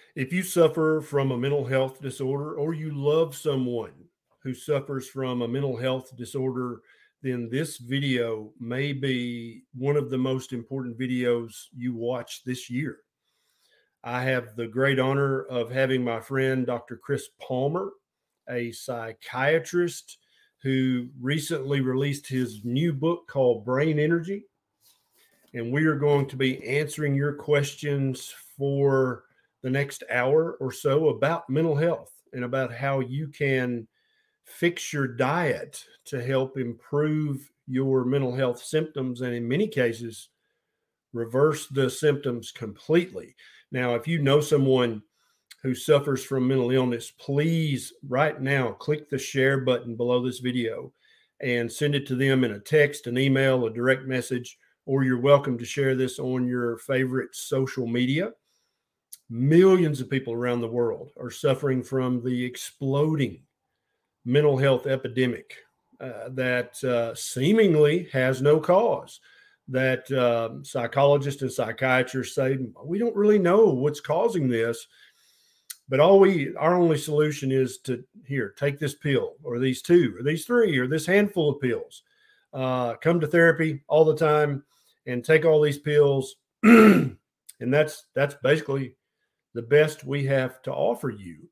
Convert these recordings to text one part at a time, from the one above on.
If you suffer from a mental health disorder or you love someone who suffers from a mental health disorder, then this video may be one of the most important videos you watch this year. I have the great honor of having my friend, Dr. Chris Palmer, a psychiatrist who recently released his new book called Brain Energy. And we are going to be answering your questions for the next hour or so about mental health and about how you can fix your diet to help improve your mental health symptoms, and in many cases, reverse the symptoms completely. Now, if you know someone who suffers from mental illness, please right now click the share button below this video and send it to them in a text, an email, a direct message, or you're welcome to share this on your favorite social media. Millions of people around the world are suffering from the exploding mental health epidemic that seemingly has no cause. That psychologists and psychiatrists say, we don't really know what's causing this, but our only solution is to take this pill or these two or these three or this handful of pills. Come to therapy all the time and take all these pills. And that's basically the best we have to offer you.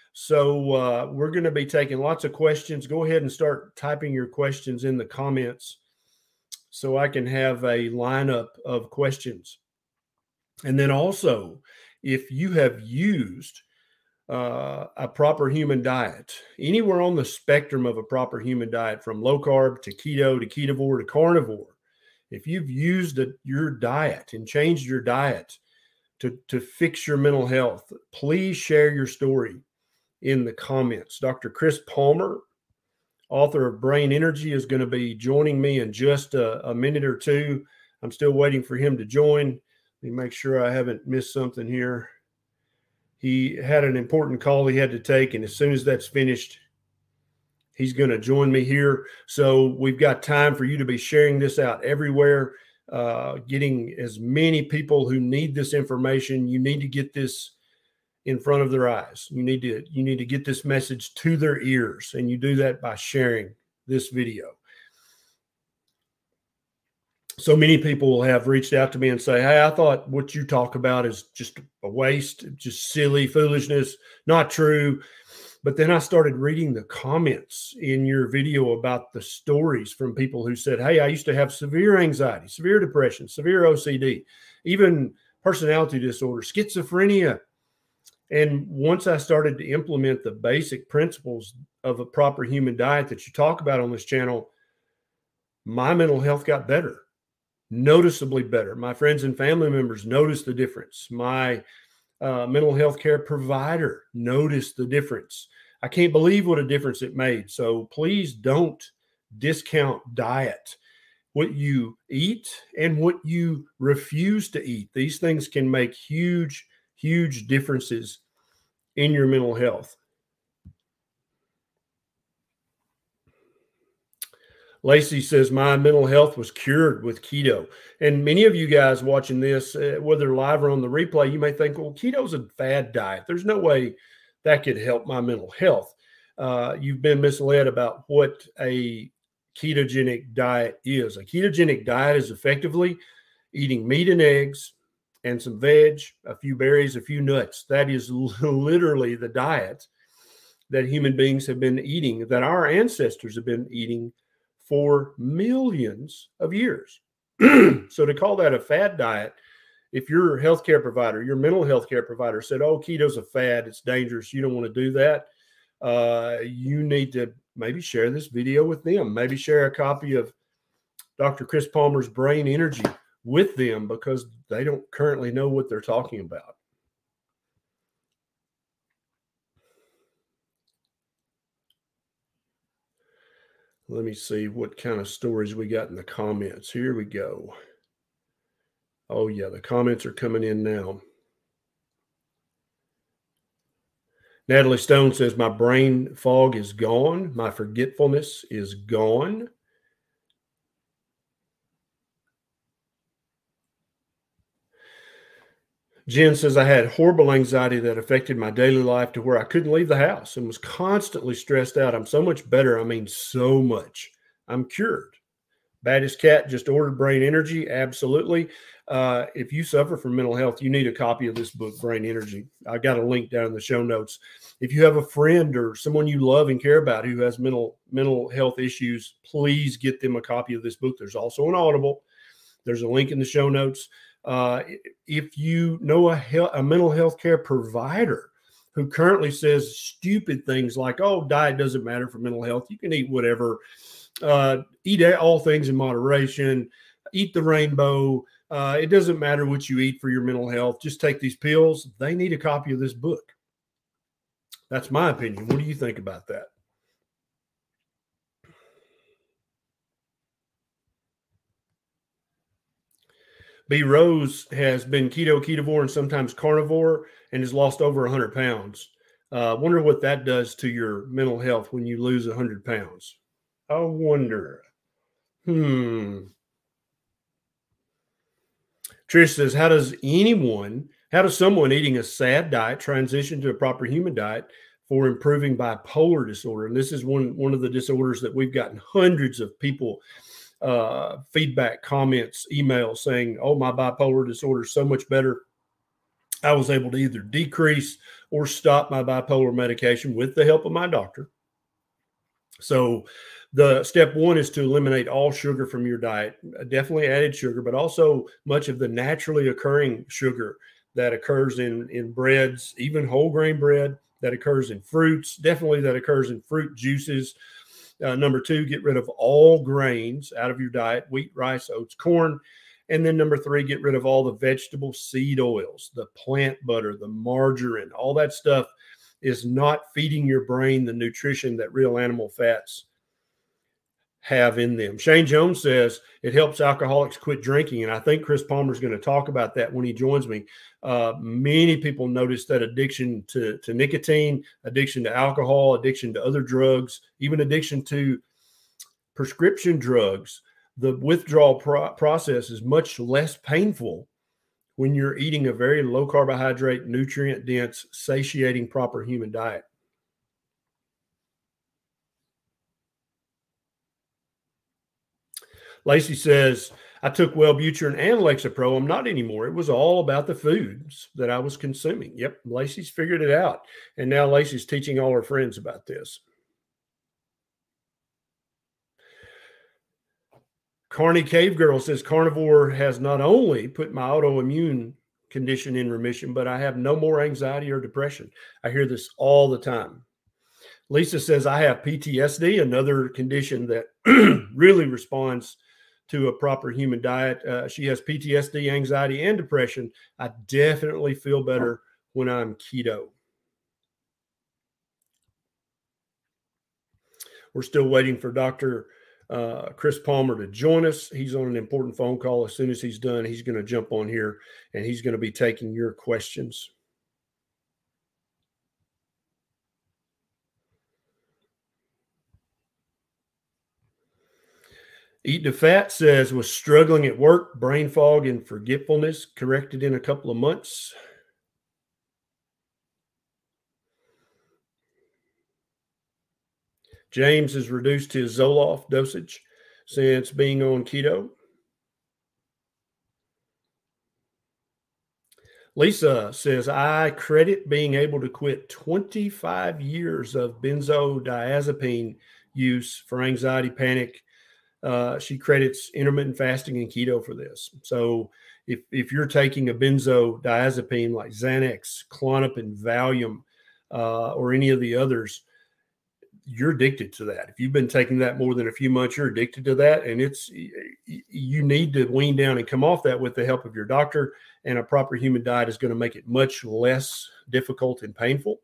So we're going to be taking lots of questions. Go ahead and start typing your questions in the comments so I can have a lineup of questions. And then also, if you have used a proper human diet, anywhere on the spectrum of a proper human diet, from low carb to keto to ketovore to carnivore, if you've used your diet and changed your diet to fix your mental health, please share your story in the comments. Dr. Chris Palmer, author of Brain Energy, is going to be joining me in just a minute or two. I'm still waiting for him to join. Let me make sure I haven't missed something here. He had an important call he had to take, and as soon as that's finished, he's going to join me here. So we've got time for you to be sharing this out everywhere, getting as many people who need this information. You need to get this in front of their eyes. You need to get this message to their ears, and you do that by sharing this video. So many people have reached out to me and say, hey, I thought what you talk about is just a waste, just silly foolishness, not true. But then I started reading the comments in your video about the stories from people who said, hey, I used to have severe anxiety, severe depression, severe OCD, even personality disorder, schizophrenia. And once I started to implement the basic principles of a proper human diet that you talk about on this channel, my mental health got better, noticeably better. My friends and family members noticed the difference. My mental health care provider noticed the difference. I can't believe what a difference it made. So please don't discount diet. What you eat and what you refuse to eat. These things can make huge, huge differences in your mental health. Lacey says, my mental health was cured with keto. And many of you guys watching this, whether live or on the replay, you may think, well, keto's a fad diet. There's no way that could help my mental health. You've been misled about what a ketogenic diet is. A ketogenic diet is effectively eating meat and eggs and some veg, a few berries, a few nuts. That is literally the diet that human beings have been eating, that our ancestors have been eating for millions of years. So to call that a fad diet, if your healthcare provider, your mental health care provider said, oh, keto's a fad, it's dangerous, you don't want to do that, you need to maybe share this video with them. Maybe share a copy of Dr. Chris Palmer's Brain Energy with them, because they don't currently know what they're talking about. Let me see what kind of stories we got in the comments. Here we go. Oh, yeah, the comments are coming in now. Natalie Stone says, my brain fog is gone. My forgetfulness is gone. Jen says, I had horrible anxiety that affected my daily life to where I couldn't leave the house and was constantly stressed out. I'm so much better. I mean, so much. I'm cured. Baddest Cat just ordered Brain Energy. Absolutely. If you suffer from mental health, you need a copy of this book, Brain Energy. I got a link down in the show notes. If you have a friend or someone you love and care about who has mental health issues, please get them a copy of this book. There's also an Audible. There's a link in the show notes. If you know a mental health care provider who currently says stupid things like, oh, diet doesn't matter for mental health, you can eat whatever, eat all things in moderation, eat the rainbow, it doesn't matter what you eat for your mental health, just take these pills, they need a copy of this book. That's my opinion. What do you think about that? B. Rose has been keto, ketovore, and sometimes carnivore and has lost over 100 pounds. Wonder what that does to your mental health when you lose 100 pounds. I wonder. Trish says, how does someone eating a SAD diet transition to a proper human diet for improving bipolar disorder? And this is one of the disorders that we've gotten hundreds of people feedback, comments, emails saying, oh, my bipolar disorder is so much better. I was able to either decrease or stop my bipolar medication with the help of my doctor. So the step one is to eliminate all sugar from your diet, definitely added sugar, but also much of the naturally occurring sugar that occurs in breads, even whole grain bread, that occurs in fruits, definitely that occurs in fruit juices. Number two, get rid of all grains out of your diet, wheat, rice, oats, corn. And then number three, get rid of all the vegetable seed oils, the plant butter, the margarine, all that stuff is not feeding your brain the nutrition that real animal fats have in them. Shane Jones says it helps alcoholics quit drinking. And I think Chris Palmer is going to talk about that when he joins me. Many people notice that addiction to nicotine, addiction to alcohol, addiction to other drugs, even addiction to prescription drugs, the withdrawal process is much less painful when you're eating a very low carbohydrate, nutrient dense, satiating, proper human diet. Lacey says, I took Wellbutrin and Lexapro. I'm not anymore. It was all about the foods that I was consuming. Yep, Lacey's figured it out. And now Lacey's teaching all her friends about this. Carney Cave Girl says carnivore has not only put my autoimmune condition in remission, but I have no more anxiety or depression. I hear this all the time. Lisa says, I have PTSD, another condition that really responds to a proper human diet. She has PTSD, anxiety, and depression. I definitely feel better when I'm keto. We're still waiting for Dr. Chris Palmer to join us. He's on an important phone call. As soon as he's done, he's going to jump on here and he's going to be taking your questions. Eat the Fat says, was struggling at work, brain fog and forgetfulness, corrected in a couple of months. James has reduced his Zoloft dosage since being on keto. Lisa says, I credit being able to quit 25 years of benzodiazepine use for anxiety, panic. She credits intermittent fasting and keto for this. So if you're taking a benzodiazepine like Xanax, Klonopin, Valium, or any of the others, you're addicted to that. If you've been taking that more than a few months, you're addicted to that. And you need to wean down and come off that with the help of your doctor, and a proper human diet is going to make it much less difficult and painful.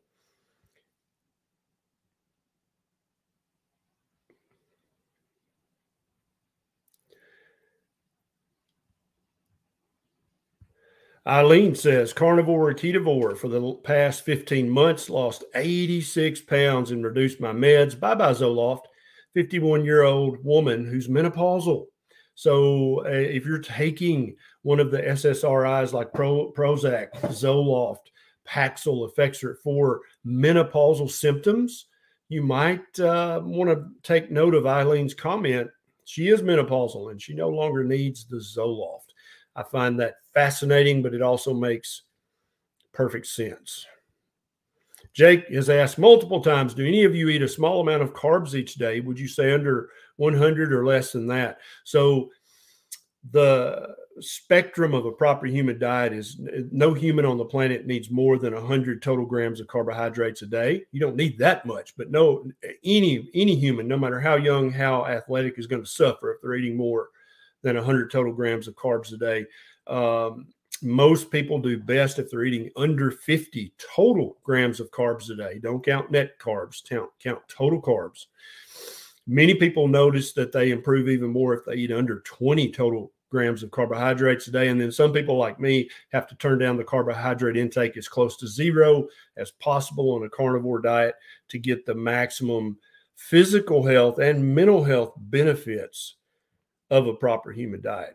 Eileen says, carnivore or ketovore for the past 15 months, lost 86 pounds and reduced my meds. Bye-bye, Zoloft. 51-year-old woman who's menopausal. So if you're taking one of the SSRIs like Prozac, Zoloft, Paxil, Effexor for menopausal symptoms, you might want to take note of Eileen's comment. She is menopausal and she no longer needs the Zoloft. I find that fascinating, but it also makes perfect sense. Jake has asked multiple times, do any of you eat a small amount of carbs each day? Would you say under 100 or less than that? So the spectrum of a proper human diet is no human on the planet needs more than 100 total grams of carbohydrates a day. You don't need that much, but no, any human, no matter how young, how athletic, is going to suffer if they're eating more than 100 total grams of carbs a day. Most people do best if they're eating under 50 total grams of carbs a day. Don't count net carbs, count total carbs. Many people notice that they improve even more if they eat under 20 total grams of carbohydrates a day. And then some people like me have to turn down the carbohydrate intake as close to zero as possible on a carnivore diet to get the maximum physical health and mental health benefits of a proper human diet.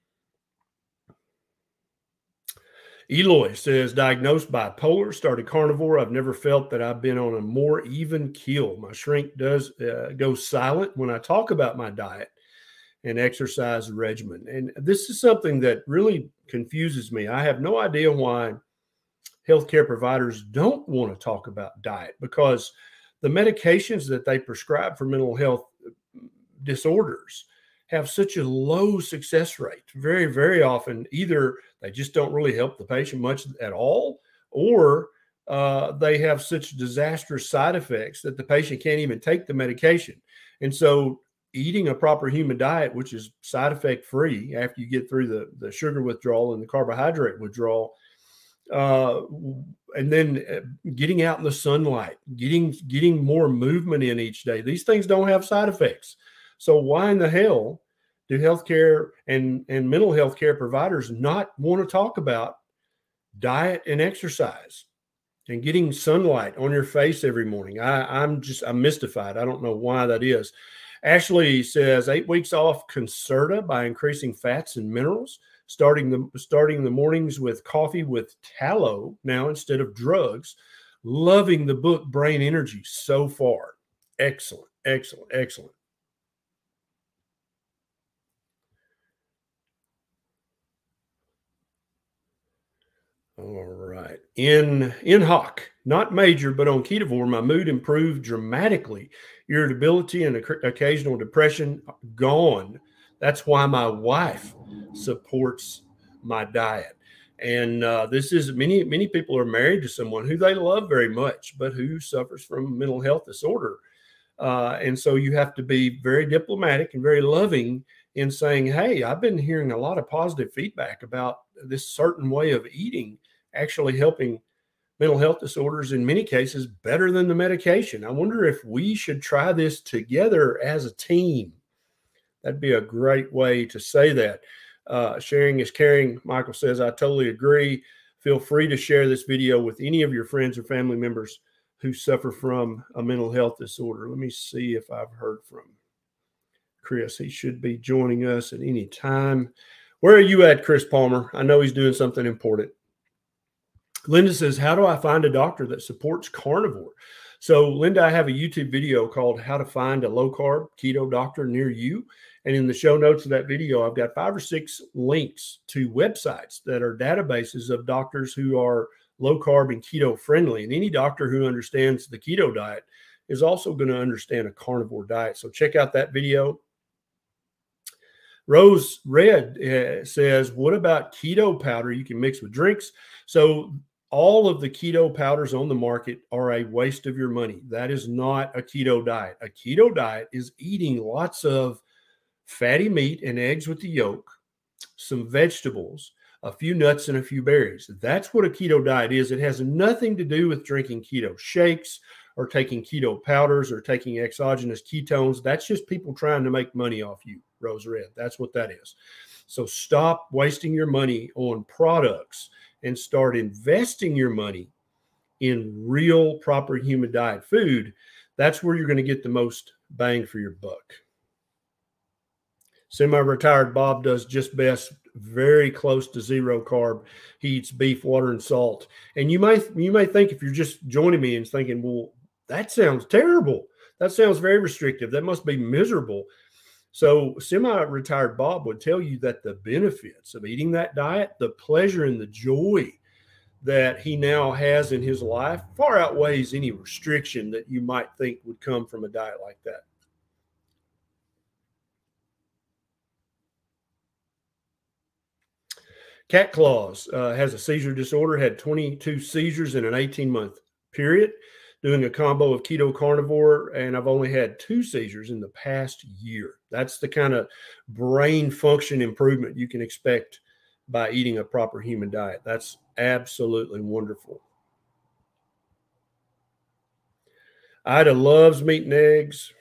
Eloy says, diagnosed bipolar, started carnivore. I've never felt that I've been on a more even keel. My shrink does go silent when I talk about my diet and exercise regimen. And this is something that really confuses me. I have no idea why healthcare providers don't want to talk about diet, because the medications that they prescribe for mental health disorders have such a low success rate. Very, very often, either they just don't really help the patient much at all, or they have such disastrous side effects that the patient can't even take the medication. And so eating a proper human diet, which is side effect free after you get through the sugar withdrawal and the carbohydrate withdrawal, and then getting out in the sunlight, getting more movement in each day, these things don't have side effects. So why in the hell do healthcare and mental health care providers not want to talk about diet and exercise and getting sunlight on your face every morning? I'm mystified. I don't know why that is. Ashley says 8 weeks off Concerta by increasing fats and minerals, starting the mornings with coffee with tallow now instead of drugs. Loving the book Brain Energy so far. Excellent, excellent, excellent. All right. In hoc, not major, but on Ketovore, my mood improved dramatically. Irritability and occasional depression gone. That's why my wife supports my diet. And this is many people are married to someone who they love very much, but who suffers from mental health disorder. And so you have to be very diplomatic and very loving in saying, hey, I've been hearing a lot of positive feedback about this certain way of eating actually helping mental health disorders in many cases better than the medication. I wonder if we should try this together as a team. That'd be a great way to say that. Sharing is caring. Michael says, I totally agree. Feel free to share this video with any of your friends or family members who suffer from a mental health disorder. Let me see if I've heard from Chris. He should be joining us at any time. Where are you at, Chris Palmer? I know he's doing something important. Linda says, how do I find a doctor that supports carnivore? So, Linda, I have a YouTube video called How to Find a Low-Carb Keto Doctor Near You. And in the show notes of that video, I've got 5 or 6 links to websites that are databases of doctors who are low-carb and keto friendly. And any doctor who understands the keto diet is also going to understand a carnivore diet. So check out that video. Rose Red says, what about keto powder you can mix with drinks? So all of the keto powders on the market are a waste of your money. That is not a keto diet. A keto diet is eating lots of fatty meat and eggs with the yolk, some vegetables, a few nuts, and a few berries. That's what a keto diet is. It has nothing to do with drinking keto shakes or taking keto powders or taking exogenous ketones. That's just people trying to make money off you, Rose Red. That's what that is. So stop wasting your money on products and start investing your money in real, proper human diet food. That's where you're going to get the most bang for your buck. Semi-retired Bob does just best, very close to zero carb. He eats beef, water, and salt. And you may think, if you're just joining me and thinking, well, that sounds terrible. That sounds very restrictive. That must be miserable. So semi-retired Bob would tell you that the benefits of eating that diet, the pleasure and the joy that he now has in his life, far outweighs any restriction that you might think would come from a diet like that. Cat Claus has a seizure disorder, had 22 seizures in an 18-month period, doing a combo of keto carnivore, and I've only had 2 seizures in the past year. That's the kind of brain function improvement you can expect by eating a proper human diet. That's absolutely wonderful. Ida loves meat and eggs.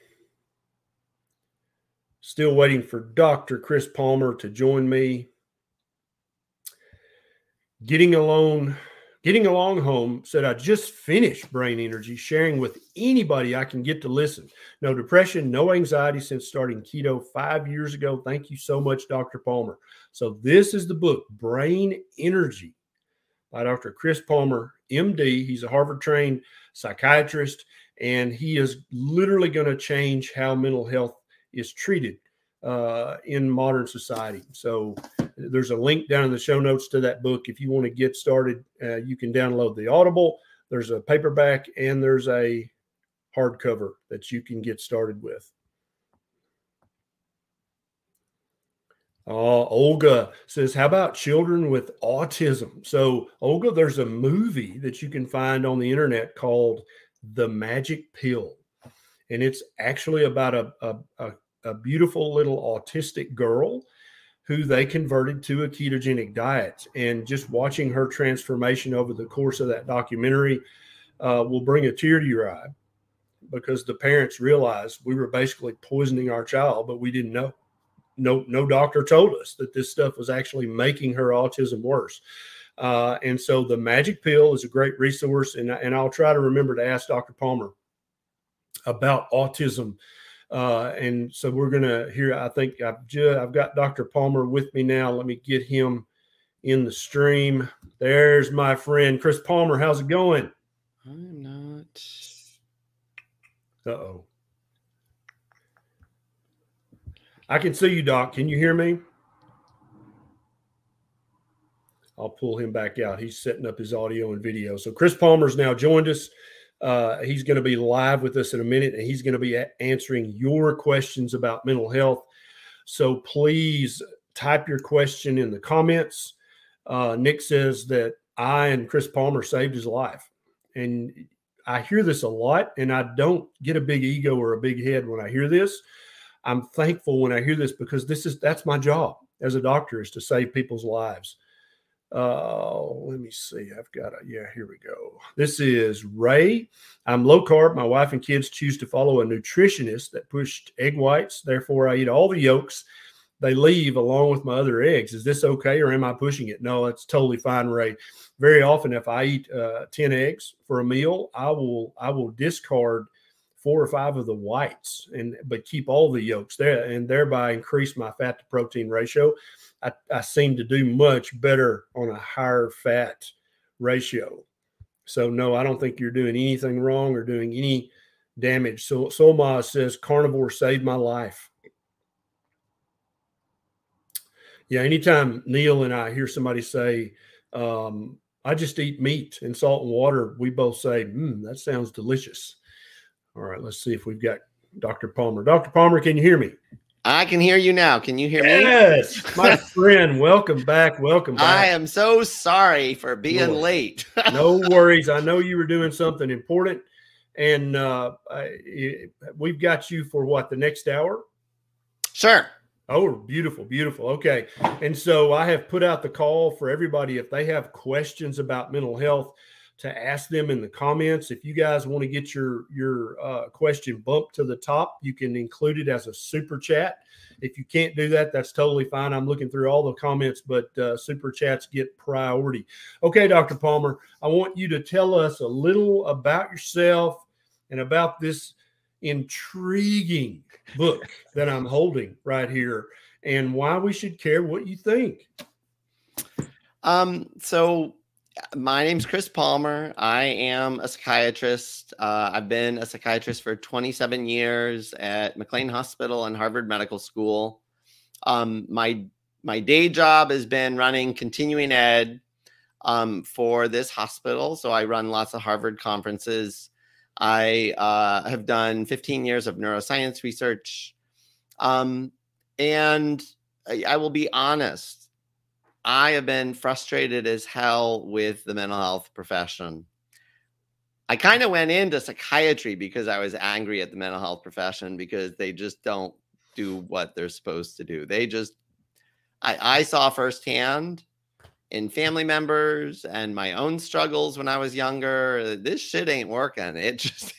Still waiting for Dr. Chris Palmer to join me. Getting Along Home said, I just finished Brain Energy, sharing with anybody I can get to listen. No depression, no anxiety since starting keto 5 years ago. Thank you so much, Dr. Palmer. So this is the book, Brain Energy, by Dr. Chris Palmer, MD. He's a Harvard-trained psychiatrist, and he is literally going to change how mental health is treated in modern society. So there's a link down in the show notes to that book. If you want to get started, you can download the Audible. There's a paperback and there's a hardcover that you can get started with. Olga says, how about children with autism? So Olga, there's a movie that you can find on the internet called The Magic Pill. And it's actually about a beautiful little autistic girl who they converted to a ketogenic diet. And just watching her transformation over the course of that documentary will bring a tear to your eye, because the parents realized we were basically poisoning our child, but we didn't know. No doctor told us that this stuff was actually making her autism worse. And so The Magic Pill is a great resource. And I'll try to remember to ask Dr. Palmer about autism. And so we're going to hear, I think I've got Dr. Palmer with me now. Let me get him in the stream. There's my friend, Chris Palmer. How's it going? I'm not. Uh-oh. I can see you, Doc. Can you hear me? I'll pull him back out. He's setting up his audio and video. So Chris Palmer's now joined us. He's going to be live with us in a minute, and he's going to be answering your questions about mental health. So please type your question in the comments. Nick says that I and Chris Palmer saved his life. And I hear this a lot, and I don't get a big ego or a big head when I hear this. I'm thankful when I hear this, because that's my job as a doctor, is to save people's lives. Let me see. Here we go. This is Ray. I'm low carb. My wife and kids choose to follow a nutritionist that pushed egg whites. Therefore, I eat all the yolks they leave along with my other eggs. Is this okay, or am I pushing it? No, it's totally fine, Ray. Very often, if I eat 10 eggs for a meal, I will discard 4 or 5 of the whites, but keep all the yolks there, and thereby increase my fat to protein ratio. I seem to do much better on a higher fat ratio. So no, I don't think you're doing anything wrong or doing any damage. So Solma says carnivore saved my life. Yeah, anytime Neil and I hear somebody say, I just eat meat and salt and water, we both say, that sounds delicious. All right, let's see if we've got Dr. Palmer. Dr. Palmer, can you hear me? I can hear you now. Can you hear me? Yes, my friend. Welcome back. Welcome back. I am so sorry for being late. No worries. I know you were doing something important, and we've got you for what, the next hour? Sure. Oh, beautiful, beautiful. Okay. And so I have put out the call for everybody, if they have questions about mental health, to ask them in the comments. If you guys want to get your question bumped to the top, you can include it as a super chat. If you can't do that, that's totally fine. I'm looking through all the comments, but super chats get priority. Okay, Dr. Palmer, I want you to tell us a little about yourself and about this intriguing book that I'm holding right here. and why we should care what you think. So my name's Chris Palmer. I am a psychiatrist. I've been a psychiatrist for 27 years at McLean Hospital and Harvard Medical School. My day job has been running continuing ed for this hospital. So I run lots of Harvard conferences. I have done 15 years of neuroscience research. And I will be honest, I have been frustrated as hell with the mental health profession. I kind of went into psychiatry because I was angry at the mental health profession because they just don't do what they're supposed to do. I saw firsthand in family members and my own struggles when I was younger, this shit ain't working. It just,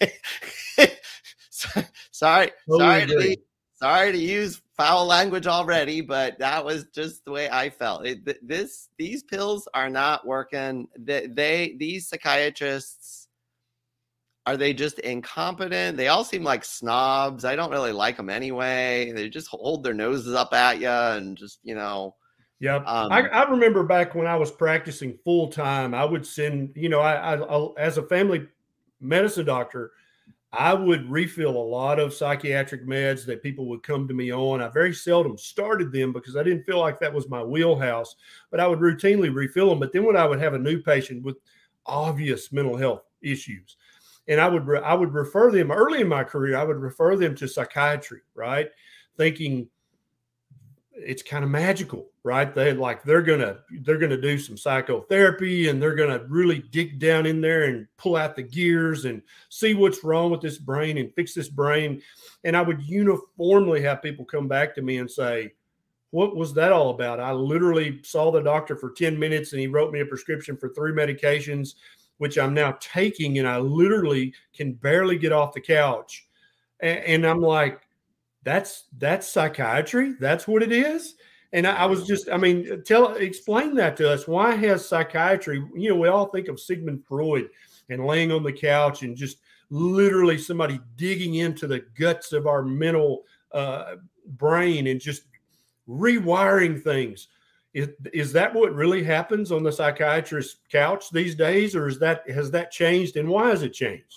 sorry to use foul language already, but that was just the way I felt. These pills are not working. These psychiatrists, are they just incompetent? They all seem like snobs. I don't really like them anyway. They just hold their noses up at you and just, Yeah. I remember back when I was practicing full time, I would send, I as a family medicine doctor, I would refill a lot of psychiatric meds that people would come to me on. I very seldom started them because I didn't feel like that was my wheelhouse, but I would routinely refill them. But then when I would have a new patient with obvious mental health issues, and I would refer them early in my career, I would refer them to psychiatry, right? Thinking it's kind of magical, right? They're gonna do some psychotherapy and they're gonna really dig down in there and pull out the gears and see what's wrong with this brain and fix this brain. And I would uniformly have people come back to me and say, what was that all about? I literally saw the doctor for 10 minutes and he wrote me a prescription for 3 medications, which I'm now taking, and I literally can barely get off the couch. And I'm like, that's psychiatry. That's what it is. And I was just, explain that to us. Why has psychiatry, we all think of Sigmund Freud and laying on the couch and just literally somebody digging into the guts of our mental brain and just rewiring things. Is that what really happens on the psychiatrist's couch these days? Or has that changed? And why has it changed?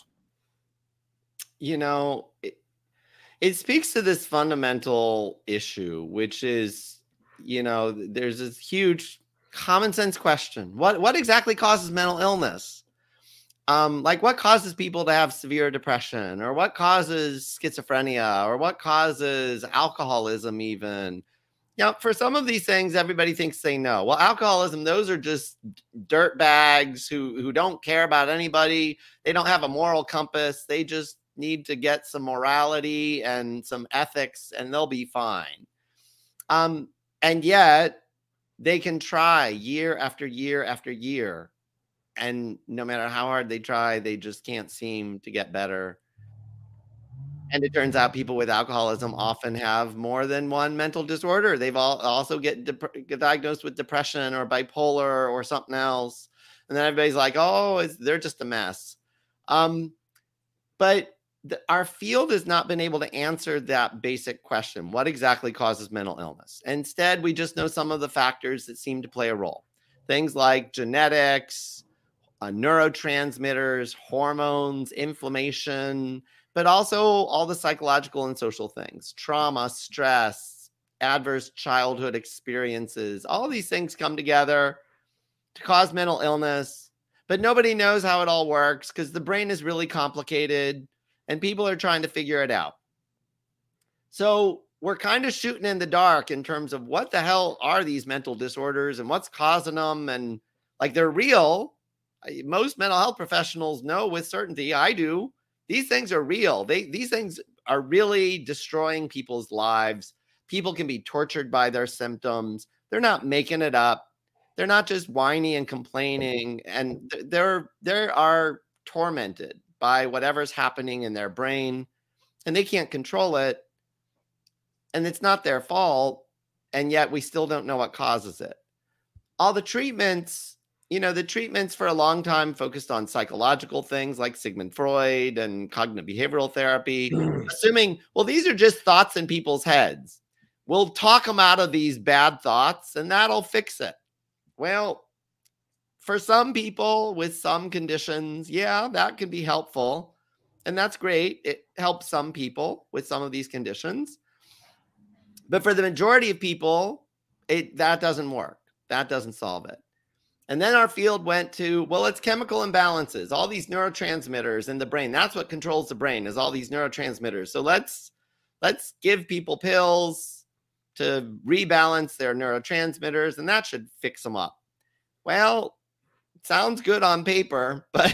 It speaks to this fundamental issue, which is, there's this huge common sense question. What exactly causes mental illness? Like what causes people to have severe depression, or what causes schizophrenia, or what causes alcoholism even? For some of these things, everybody thinks they know. Well, alcoholism, those are just dirt bags who don't care about anybody. They don't have a moral compass. They just need to get some morality and some ethics and they'll be fine. And yet they can try year after year after year. And no matter how hard they try, they just can't seem to get better. And it turns out people with alcoholism often have more than one mental disorder. They've also get diagnosed with depression or bipolar or something else. And then everybody's like, they're just a mess. But our field has not been able to answer that basic question. What exactly causes mental illness? Instead, we just know some of the factors that seem to play a role. Things like genetics, neurotransmitters, hormones, inflammation, but also all the psychological and social things, trauma, stress, adverse childhood experiences. All these things come together to cause mental illness, but nobody knows how it all works because the brain is really complicated. And people are trying to figure it out. So we're kind of shooting in the dark in terms of what the hell are these mental disorders and what's causing them. And like they're real. Most mental health professionals know with certainty, I do, these things are real. These things are really destroying people's lives. People can be tortured by their symptoms. They're not making it up. They're not just whiny and complaining. And they are tormented by whatever's happening in their brain, and they can't control it, and it's not their fault, and yet we still don't know what causes it. All the treatments, the treatments for a long time focused on psychological things like Sigmund Freud and cognitive behavioral therapy, assuming, well, these are just thoughts in people's heads. we'll talk them out of these bad thoughts and that'll fix it. Well, for some people with some conditions, yeah, that can be helpful. And that's great. It helps some people with some of these conditions. But for the majority of people, that doesn't work. That doesn't solve it. And then our field went to, well, it's chemical imbalances, all these neurotransmitters in the brain. That's what controls the brain, is all these neurotransmitters. So let's give people pills to rebalance their neurotransmitters, and that should fix them up. Well, it sounds good on paper, but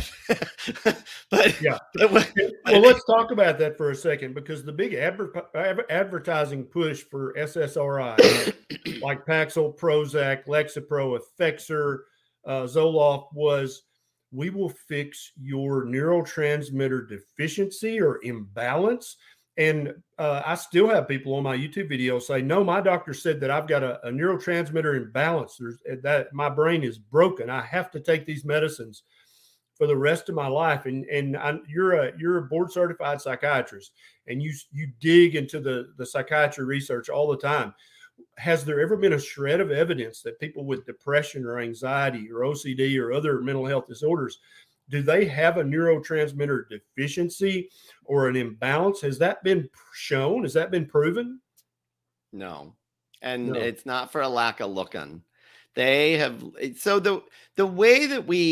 yeah. Well, let's talk about that for a second, because the big advertising push for SSRI, like Paxil, Prozac, Lexapro, Effexor, Zoloft, was, we will fix your neurotransmitter deficiency or imbalance. And I still have people on my YouTube video say, no, my doctor said that I've got a neurotransmitter imbalance. That my brain is broken. I have to take these medicines for the rest of my life. And you're a board certified psychiatrist, and you dig into the psychiatry research all the time. Has there ever been a shred of evidence that people with depression or anxiety or OCD or other mental health disorders, do they have a neurotransmitter deficiency or an imbalance? Has that been shown? Has that been proven? No. And it's not for a lack of looking. They have. So the way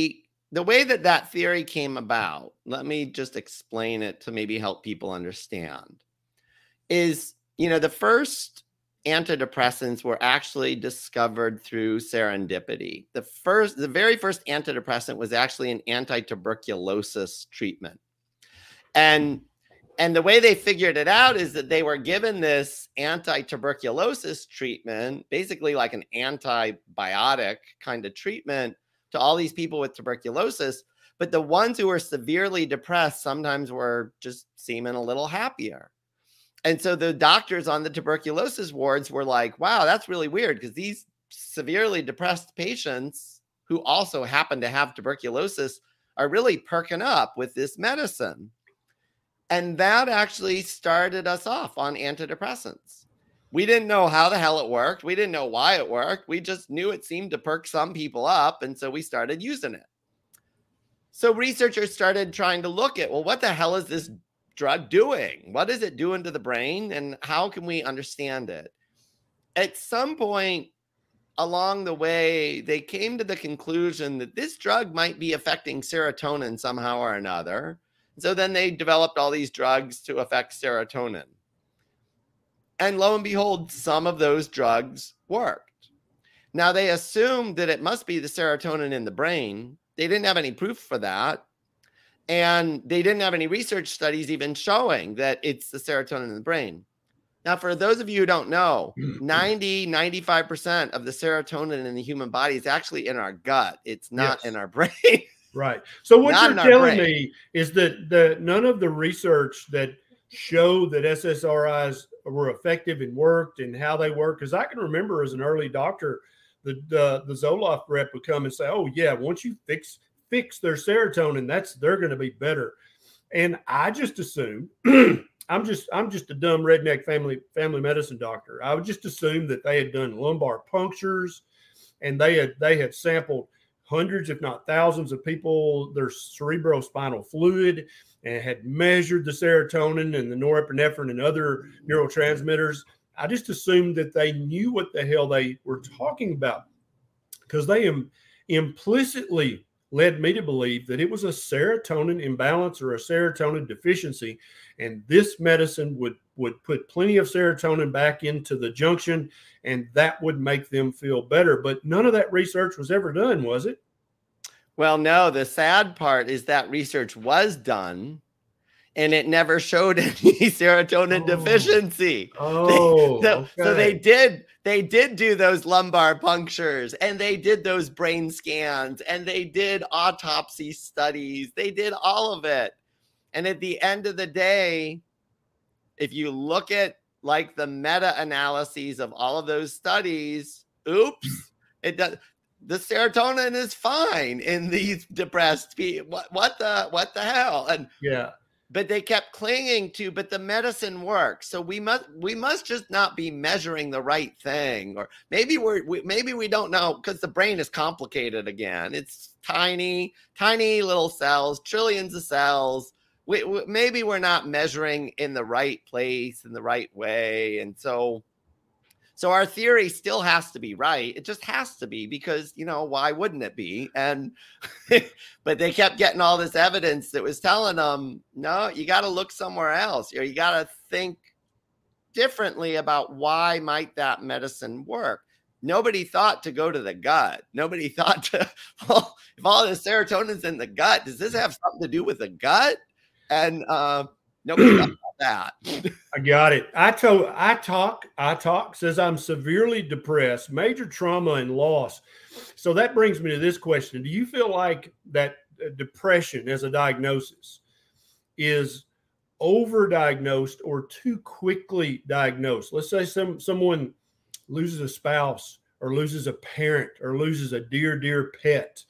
that theory came about, let me just explain it to maybe help people understand, is, the first antidepressants were actually discovered through serendipity. The very first antidepressant was actually an anti-tuberculosis treatment. And the way they figured it out is that they were given this anti-tuberculosis treatment, basically like an antibiotic kind of treatment, to all these people with tuberculosis. But the ones who were severely depressed sometimes were just seeming a little happier. And so the doctors on the tuberculosis wards were like, wow, that's really weird, because these severely depressed patients who also happen to have tuberculosis are really perking up with this medicine. And that actually started us off on antidepressants. We didn't know how the hell it worked. We didn't know why it worked. We just knew it seemed to perk some people up. And so we started using it. So researchers started trying to look at, well, what the hell is this drug doing? What is it doing to the brain, and how can we understand it? At some point along the way, they came to the conclusion that this drug might be affecting serotonin somehow or another. So then they developed all these drugs to affect serotonin. And lo and behold, some of those drugs worked. Now, they assumed that it must be the serotonin in the brain. They didn't have any proof for that. And they didn't have any research studies even showing that it's the serotonin in the brain. Now, for those of you who don't know, 95% of the serotonin in the human body is actually in our gut. It's not in our brain. Right. So what you're telling me is that none of the research that showed that SSRIs were effective and worked and how they work, because I can remember as an early doctor, the Zoloft rep would come and say, oh, yeah, once you fix their serotonin, they're going to be better. And I just assumed, I'm just a dumb redneck family medicine doctor. I would just assume that they had done lumbar punctures, and they had sampled hundreds, if not thousands, of people, their cerebrospinal fluid, and had measured the serotonin and the norepinephrine and other neurotransmitters. I just assumed that they knew what the hell they were talking about, because they implicitly led me to believe that it was a serotonin imbalance or a serotonin deficiency, and this medicine would put plenty of serotonin back into the junction, and that would make them feel better. But none of that research was ever done, was it? Well, no, the sad part is that research was done, and it never showed any serotonin deficiency. So they did do those lumbar punctures, and they did those brain scans, and they did autopsy studies. They did all of it. And at the end of the day, if you look at like the meta-analyses of all of those studies, oops, it does. The serotonin is fine in these depressed people. What the hell? And yeah. but they kept clinging to, but the medicine works. So we must just not be measuring the right thing, or maybe maybe we don't know, because the brain is complicated again. It's tiny little cells, trillions of cells. Maybe we're not measuring in the right place, in the right way. And so our theory still has to be right. It just has to be, because, why wouldn't it be? And, but they kept getting all this evidence that was telling them, no, you got to look somewhere else, or you got to think differently about why might that medicine work. Nobody thought to go to the gut. Nobody thought to, well, if all the serotonin's in the gut, does this have something to do with the gut? And nobody thought that. I got it. I talk says I'm severely depressed, major trauma and loss. So that brings me to this question. Do you feel like that depression as a diagnosis is overdiagnosed or too quickly diagnosed? Let's say someone loses a spouse, or loses a parent, or loses a dear pet.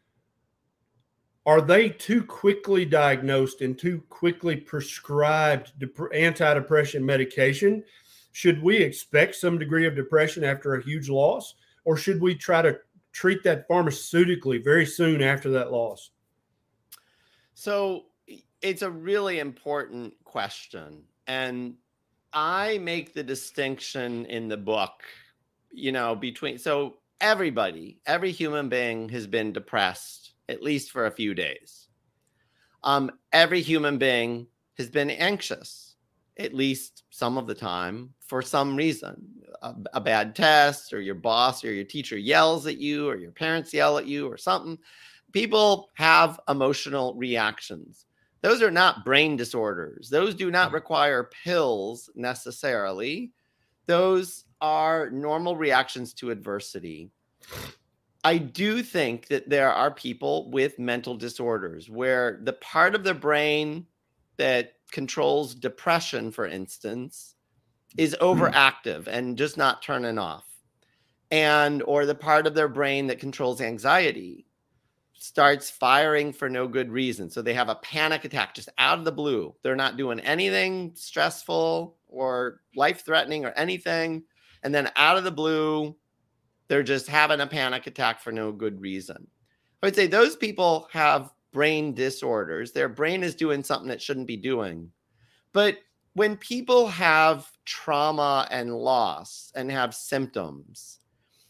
Are they too quickly diagnosed and too quickly prescribed antidepressant medication? Should we expect some degree of depression after a huge loss, or should we try to treat that pharmaceutically very soon after that loss? So it's a really important question. And I make the distinction in the book, between, so every human being has been depressed at least for a few days. Every human being has been anxious, at least some of the time, for some reason. A bad test, or your boss or your teacher yells at you, or your parents yell at you, or something. People have emotional reactions. Those are not brain disorders. Those do not require pills necessarily. Those are normal reactions to adversity. I do think that there are people with mental disorders where the part of the brain that controls depression, for instance, is overactive and just not turning off. Or the part of their brain that controls anxiety starts firing for no good reason. So they have a panic attack just out of the blue. They're not doing anything stressful or life-threatening or anything. And then out of the blue, they're just having a panic attack for no good reason. I would say those people have brain disorders. Their brain is doing something it shouldn't be doing. But when people have trauma and loss and have symptoms,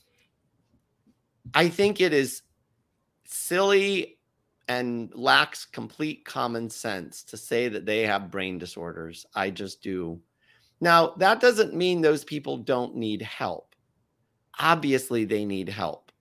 I think it is silly and lacks complete common sense to say that they have brain disorders. I just do. Now, that doesn't mean those people don't need help. Obviously, they need help.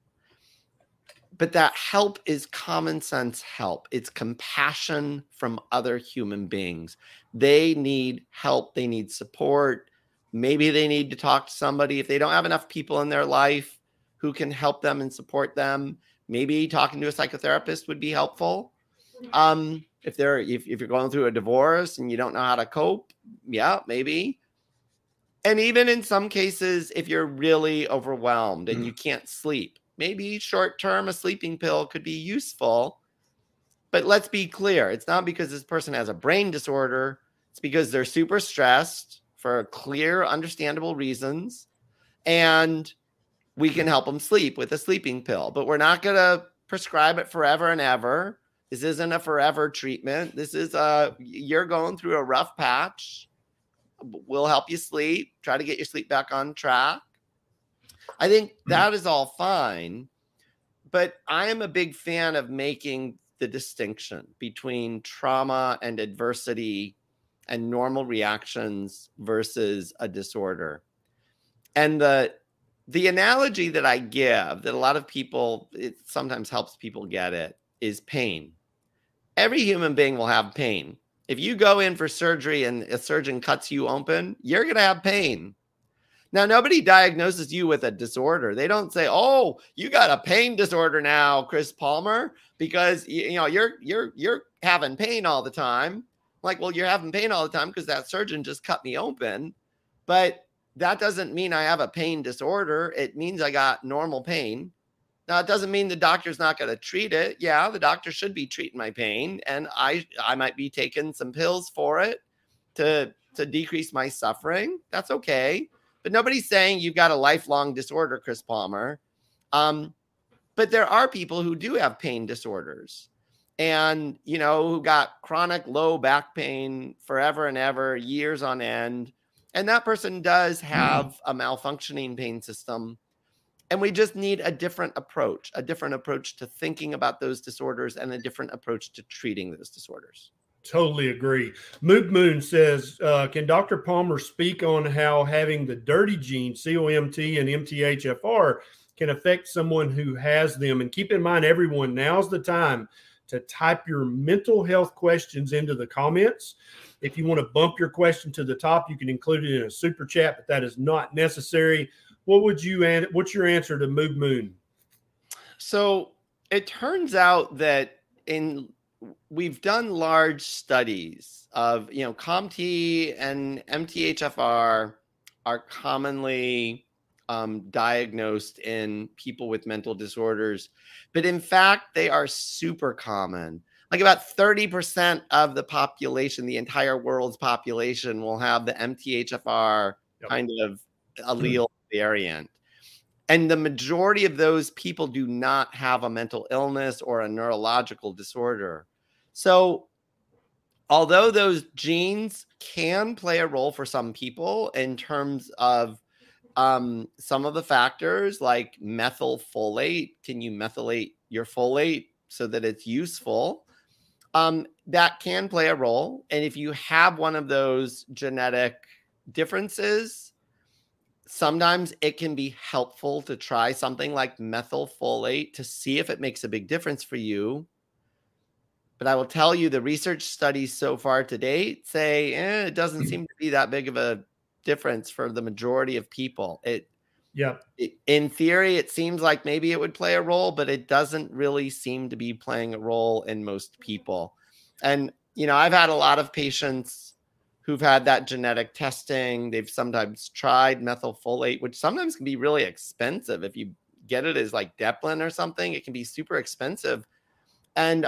But that help is common sense help. It's compassion from other human beings. They need help. They need support. Maybe they need to talk to somebody. If they don't have enough people in their life who can help them and support them, maybe talking to a psychotherapist would be helpful. If you're going through a divorce and you don't know how to cope, yeah, maybe. And even in some cases, if you're really overwhelmed and you can't sleep, maybe short-term a sleeping pill could be useful. But let's be clear. It's not because this person has a brain disorder. It's because they're super stressed for clear, understandable reasons. And we can help them sleep with a sleeping pill. But we're not going to prescribe it forever and ever. This isn't a forever treatment. This is you're going through a rough patch. We'll help you sleep, try to get your sleep back on track. I think that is all fine, but I am a big fan of making the distinction between trauma and adversity and normal reactions versus a disorder. And the analogy that I give that a lot of people, it sometimes helps people get it, is pain. Every human being will have pain. If you go in for surgery and a surgeon cuts you open, you're going to have pain. Now, nobody diagnoses you with a disorder. They don't say, "Oh, you got a pain disorder now, Chris Palmer, because you're having pain all the time." Like, well, you're having pain all the time because that surgeon just cut me open. But that doesn't mean I have a pain disorder. It means I got normal pain. Now, it doesn't mean the doctor's not going to treat it. Yeah, the doctor should be treating my pain, and I might be taking some pills for it to decrease my suffering. That's okay. But nobody's saying you've got a lifelong disorder, Chris Palmer. But there are people who do have pain disorders and, who got chronic low back pain forever and ever, years on end. And that person does have a malfunctioning pain system. And we just need a different approach to thinking about those disorders and a different approach to treating those disorders. Totally agree. Moog Moon says, can Dr. Palmer speak on how having the dirty genes, COMT and MTHFR, can affect someone who has them? And keep in mind, everyone, now's the time to type your mental health questions into the comments. If you want to bump your question to the top, you can include it in a super chat, but that is not necessary. What's your answer to Moog Moon? So it turns out that we've done large studies of, COMT and MTHFR are commonly diagnosed in people with mental disorders, but in fact, they are super common. Like about 30% of the population, the entire world's population, will have the MTHFR kind of allele variant. And the majority of those people do not have a mental illness or a neurological disorder. So although those genes can play a role for some people in terms of some of the factors like methylfolate, can you methylate your folate so that it's useful? That can play a role. And if you have one of those genetic differences, sometimes it can be helpful to try something like methylfolate to see if it makes a big difference for you. But I will tell you, the research studies so far to date say it doesn't seem to be that big of a difference for the majority of people. In theory, it seems like maybe it would play a role, but it doesn't really seem to be playing a role in most people. And, I've had a lot of patients who've had that genetic testing. They've sometimes tried methylfolate, which sometimes can be really expensive. If you get it as like Deplin or something, it can be super expensive. And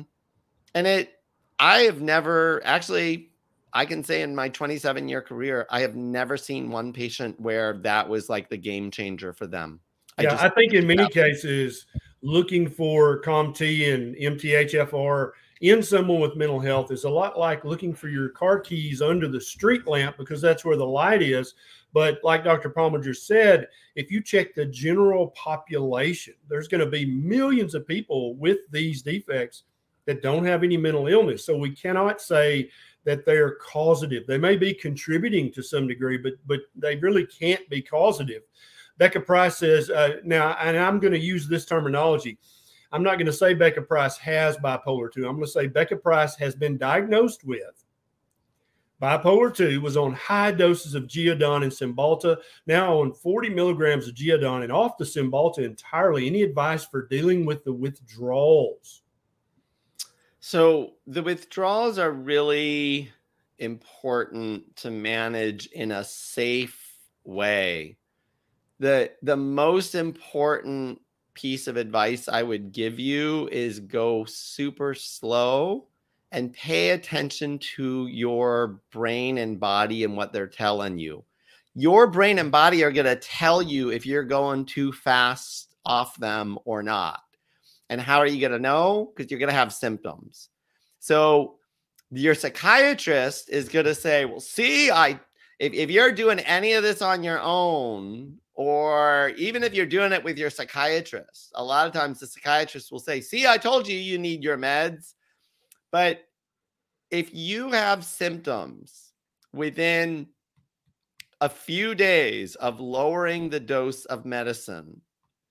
I have never actually, I can say in my 27-year career, I have never seen one patient where that was like the game changer for them. I think in many cases, looking for COMT and MTHFR in someone with mental health is a lot like looking for your car keys under the street lamp, because that's where the light is. But like Dr. Palmer just said, if you check the general population, there's going to be millions of people with these defects that don't have any mental illness. So we cannot say that they are causative. They may be contributing to some degree, but they really can't be causative. Becca Price says, now, and I'm going to use this terminology. I'm not going to say Becca Price has bipolar 2. I'm going to say Becca Price has been diagnosed with bipolar 2, was on high doses of Geodon and Cymbalta, now on 40 milligrams of Geodon and off the Cymbalta entirely. Any advice for dealing with the withdrawals? So the withdrawals are really important to manage in a safe way. The most important piece of advice I would give you is go super slow and pay attention to your brain and body and what they're telling you. Your brain and body are going to tell you if you're going too fast off them or not. And how are you going to know? Because you're going to have symptoms. So your psychiatrist is going to say, well, see, if you're doing any of this on your own, or even if you're doing it with your psychiatrist, a lot of times the psychiatrist will say, see, I told you you need your meds. But if you have symptoms within a few days of lowering the dose of medicine,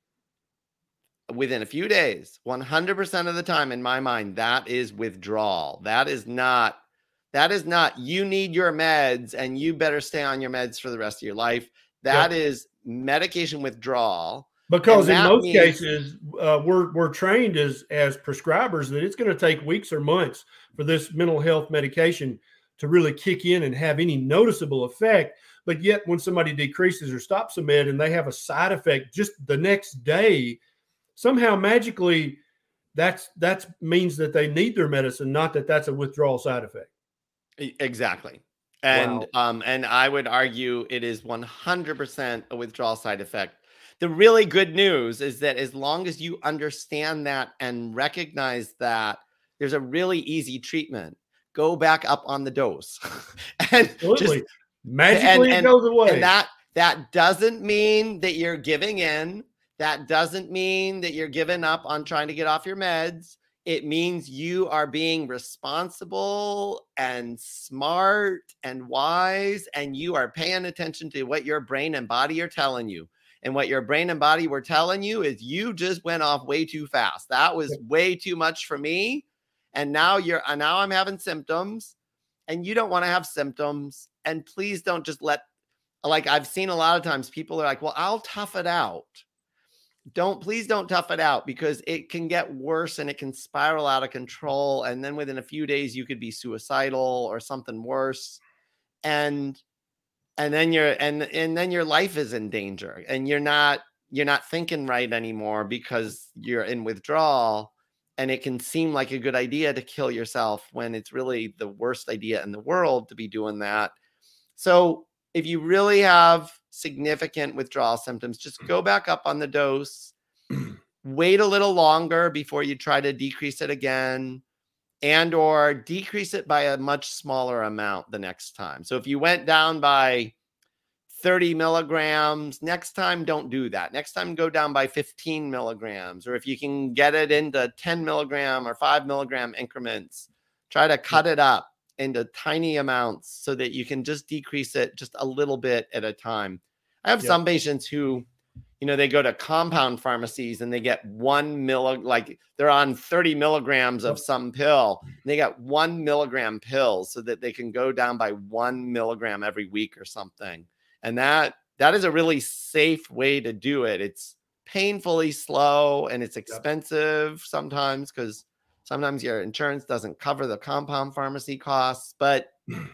within a few days, 100% of the time, in my mind, that is withdrawal. That is not you need your meds and you better stay on your meds for the rest of your life. That is medication withdrawal. Because in most cases, we're trained as prescribers that it's going to take weeks or months for this mental health medication to really kick in and have any noticeable effect. But yet when somebody decreases or stops a med and they have a side effect just the next day, somehow magically that's means that they need their medicine, not that that's a withdrawal side effect. Exactly. And Wow. and I would argue it is 100% a withdrawal side effect. The really good news is that as long as you understand that and recognize that, there's a really easy treatment. Go back up on the dose. And Absolutely. Magically it goes away. And that doesn't mean that you're giving in. That doesn't mean that you're giving up on trying to get off your meds. It means you are being responsible and smart and wise, and you are paying attention to what your brain and body are telling you. And what your brain and body were telling you is you just went off way too fast. That was way too much for me. And now I'm having symptoms, and you don't want to have symptoms. And please don't just like I've seen a lot of times people are like, well, I'll tough it out. Please don't tough it out, because it can get worse and it can spiral out of control. And then within a few days, you could be suicidal or something worse. And then your life is in danger, and you're not thinking right anymore because you're in withdrawal. And it can seem like a good idea to kill yourself when it's really the worst idea in the world to be doing that. So if you really have significant withdrawal symptoms, just go back up on the dose, wait a little longer before you try to decrease it again, and or decrease it by a much smaller amount the next time. So if you went down by 30 milligrams, next time, don't do that. Next time, go down by 15 milligrams. Or if you can get it into 10 milligram or 5 milligram increments, try to cut it up into tiny amounts so that you can just decrease it just a little bit at a time. I have some patients who, they go to compound pharmacies and they get like they're on 30 milligrams of some pill. And they got 1 milligram pills so that they can go down by 1 milligram every week or something. And that is a really safe way to do it. It's painfully slow and it's expensive sometimes, because sometimes your insurance doesn't cover the compound pharmacy costs, but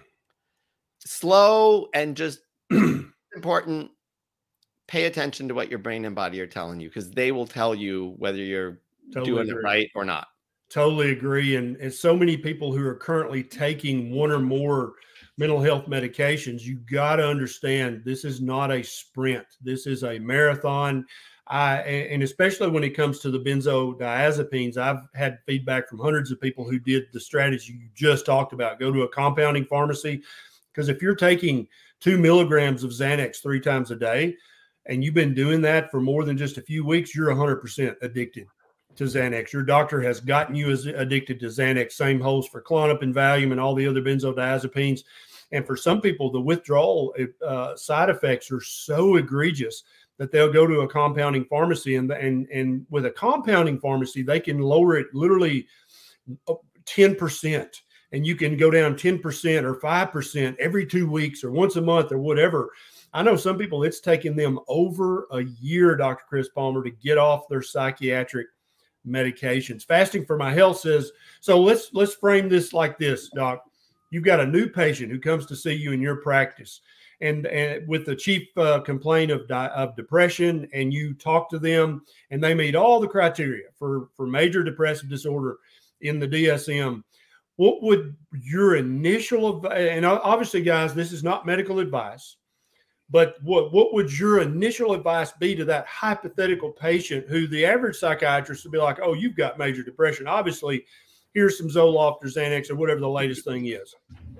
slow and just important. Pay attention to what your brain and body are telling you, because they will tell you whether you're doing it right or not. Totally agree. And so many people who are currently taking one or more mental health medications, you got to understand this is not a sprint. This is a marathon. And especially when it comes to the benzodiazepines, I've had feedback from hundreds of people who did the strategy you just talked about. Go to a compounding pharmacy, because if you're taking 2 milligrams of Xanax 3 times a day, and you've been doing that for more than just a few weeks, you're 100% addicted to Xanax. Your doctor has gotten you as addicted to Xanax. Same holds for Klonopin, Valium, and all the other benzodiazepines. And for some people, the withdrawal side effects are so egregious that they'll go to a compounding pharmacy, and with a compounding pharmacy, they can lower it literally 10%, and you can go down 10% or 5% every 2 weeks or once a month or whatever. I know some people, it's taken them over a year, Dr. Chris Palmer, to get off their psychiatric medications. Fasting for My Health says, so let's frame this like this, Doc. You've got a new patient who comes to see you in your practice, and with the chief complaint of depression, and you talk to them, and they meet all the criteria for major depressive disorder in the DSM. What would your initial, and obviously, guys, this is not medical advice, but what would your initial advice be to that hypothetical patient who the average psychiatrist would be like, oh, you've got major depression. Obviously, here's some Zoloft or Xanax or whatever the latest thing is.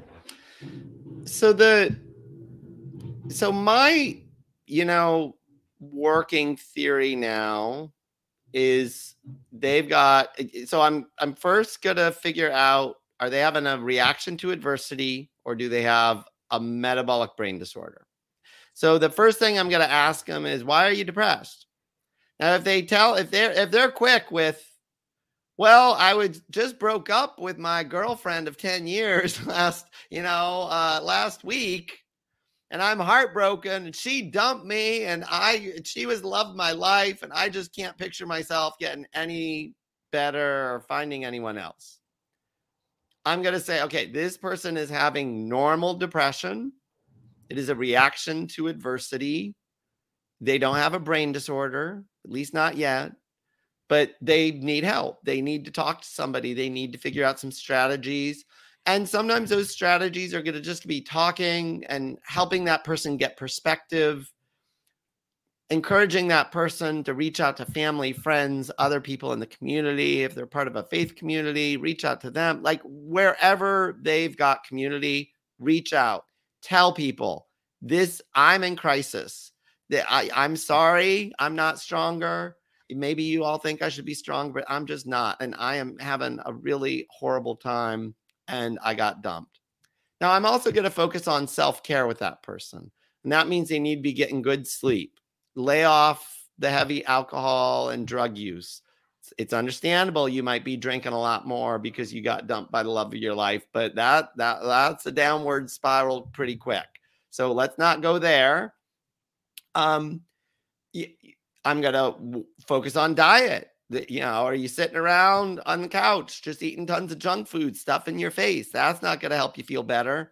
So my, working theory now is I'm first going to figure out, are they having a reaction to adversity, or do they have a metabolic brain disorder? So the first thing I'm going to ask them is, why are you depressed? Now, if they're quick with, well, I just broke up with my girlfriend of 10 years last week, and I'm heartbroken, and she dumped me, and she loved my life, and I just can't picture myself getting any better or finding anyone else. I'm going to say, okay, this person is having normal depression. It is a reaction to adversity. They don't have a brain disorder, at least not yet. but they need help. They need to talk to somebody. They need to figure out some strategies. And sometimes those strategies are going to just be talking and helping that person get perspective, encouraging that person to reach out to family, friends, other people in the community. If they're part of a faith community, reach out to them. Like wherever they've got community, reach out, tell people this, I'm in crisis. I'm sorry, I'm not stronger. Maybe you all think I should be strong, but I'm just not. And I am having a really horrible time and I got dumped. Now, I'm also going to focus on self-care with that person. And that means they need to be getting good sleep. Lay off the heavy alcohol and drug use. It's understandable you might be drinking a lot more because you got dumped by the love of your life, but that's a downward spiral pretty quick. So let's not go there. I'm going to focus on diet. Are you sitting around on the couch just eating tons of junk food, stuff in your face? That's not going to help you feel better.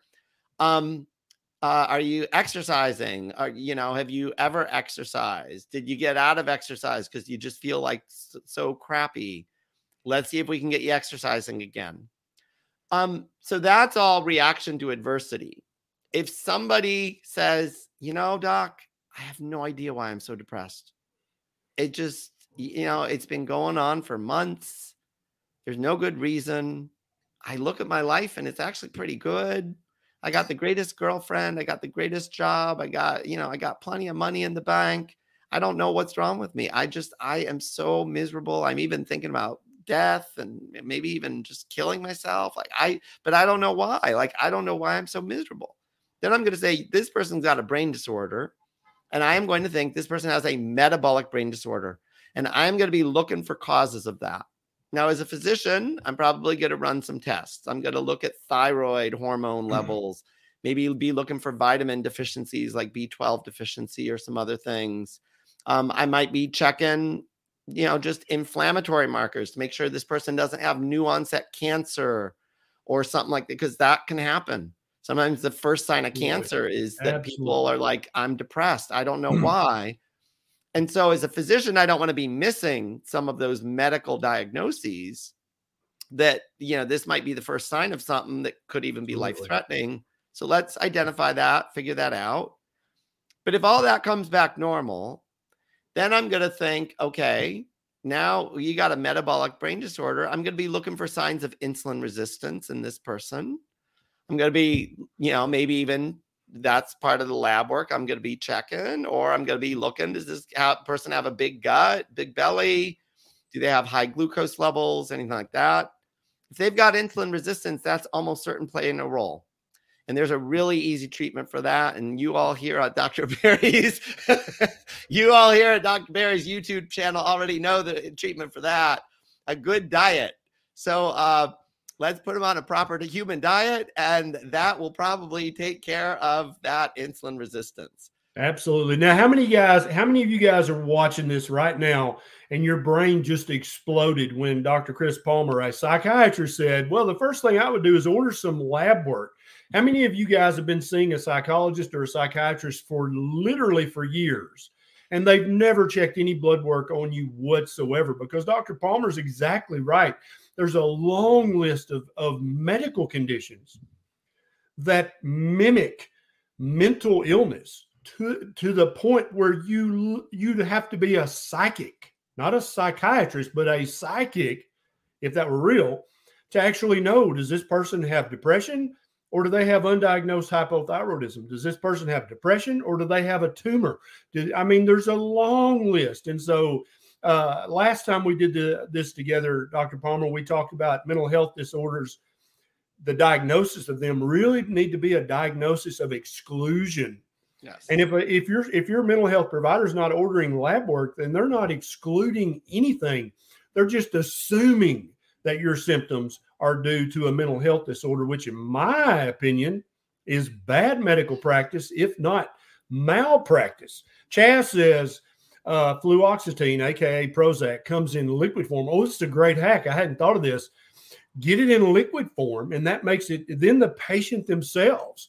Are you exercising? Have you ever exercised? Did you get out of exercise because you just feel like so crappy? Let's see if we can get you exercising again. So that's all reaction to adversity. If somebody says, doc, I have no idea why I'm so depressed. It just, it's been going on for months. There's no good reason. I look at my life and it's actually pretty good. I got the greatest girlfriend. I got the greatest job. I got plenty of money in the bank. I don't know what's wrong with me. I am so miserable. I'm even thinking about death and maybe even just killing myself. But I don't know why. I don't know why I'm so miserable. Then I'm going to say this person's got a brain disorder. And I am going to think this person has a metabolic brain disorder. And I'm going to be looking for causes of that. Now, as a physician, I'm probably going to run some tests. I'm going to look at thyroid hormone levels, maybe be looking for vitamin deficiencies like B12 deficiency or some other things. I might be checking, just inflammatory markers to make sure this person doesn't have new onset cancer or something like that, because that can happen. Sometimes the first sign of cancer is that people are like, I'm depressed. I don't know why. And so as a physician, I don't want to be missing some of those medical diagnoses that, this might be the first sign of something that could even be life-threatening. So let's identify that, figure that out. But if all that comes back normal, then I'm going to think, okay, now you got a metabolic brain disorder. I'm going to be looking for signs of insulin resistance in this person. I'm going to be, maybe even that's part of the lab work. I'm going to be checking, or I'm going to be looking, does this person have a big gut, big belly? Do they have high glucose levels, anything like that? If they've got insulin resistance, that's almost certain playing a role. And there's a really easy treatment for that. And you all here at Dr. Berry's, YouTube channel already know the treatment for that, a good diet. So, let's put them on a proper human diet, and that will probably take care of that insulin resistance. Absolutely. Now, how many of you guys are watching this right now and your brain just exploded when Dr. Chris Palmer, a psychiatrist, said, well, the first thing I would do is order some lab work. How many of you guys have been seeing a psychologist or a psychiatrist for years, and they've never checked any blood work on you whatsoever? Because Dr. Palmer's exactly right. There's a long list of medical conditions that mimic mental illness to the point where you'd have to be a psychic, not a psychiatrist, but a psychic, if that were real, to actually know, does this person have depression, or do they have undiagnosed hypothyroidism? Does this person have depression, or do they have a tumor? There's a long list. And so last time we did this together, Dr. Palmer, we talked about mental health disorders. The diagnosis of them really need to be a diagnosis of exclusion. Yes. And if your mental health provider is not ordering lab work, then they're not excluding anything. They're just assuming that your symptoms are due to a mental health disorder, which in my opinion is bad medical practice, if not malpractice. Chaz says, fluoxetine, aka Prozac, comes in liquid form. Oh, this is a great hack. I hadn't thought of this. Get it in liquid form, and that makes it, then the patient themselves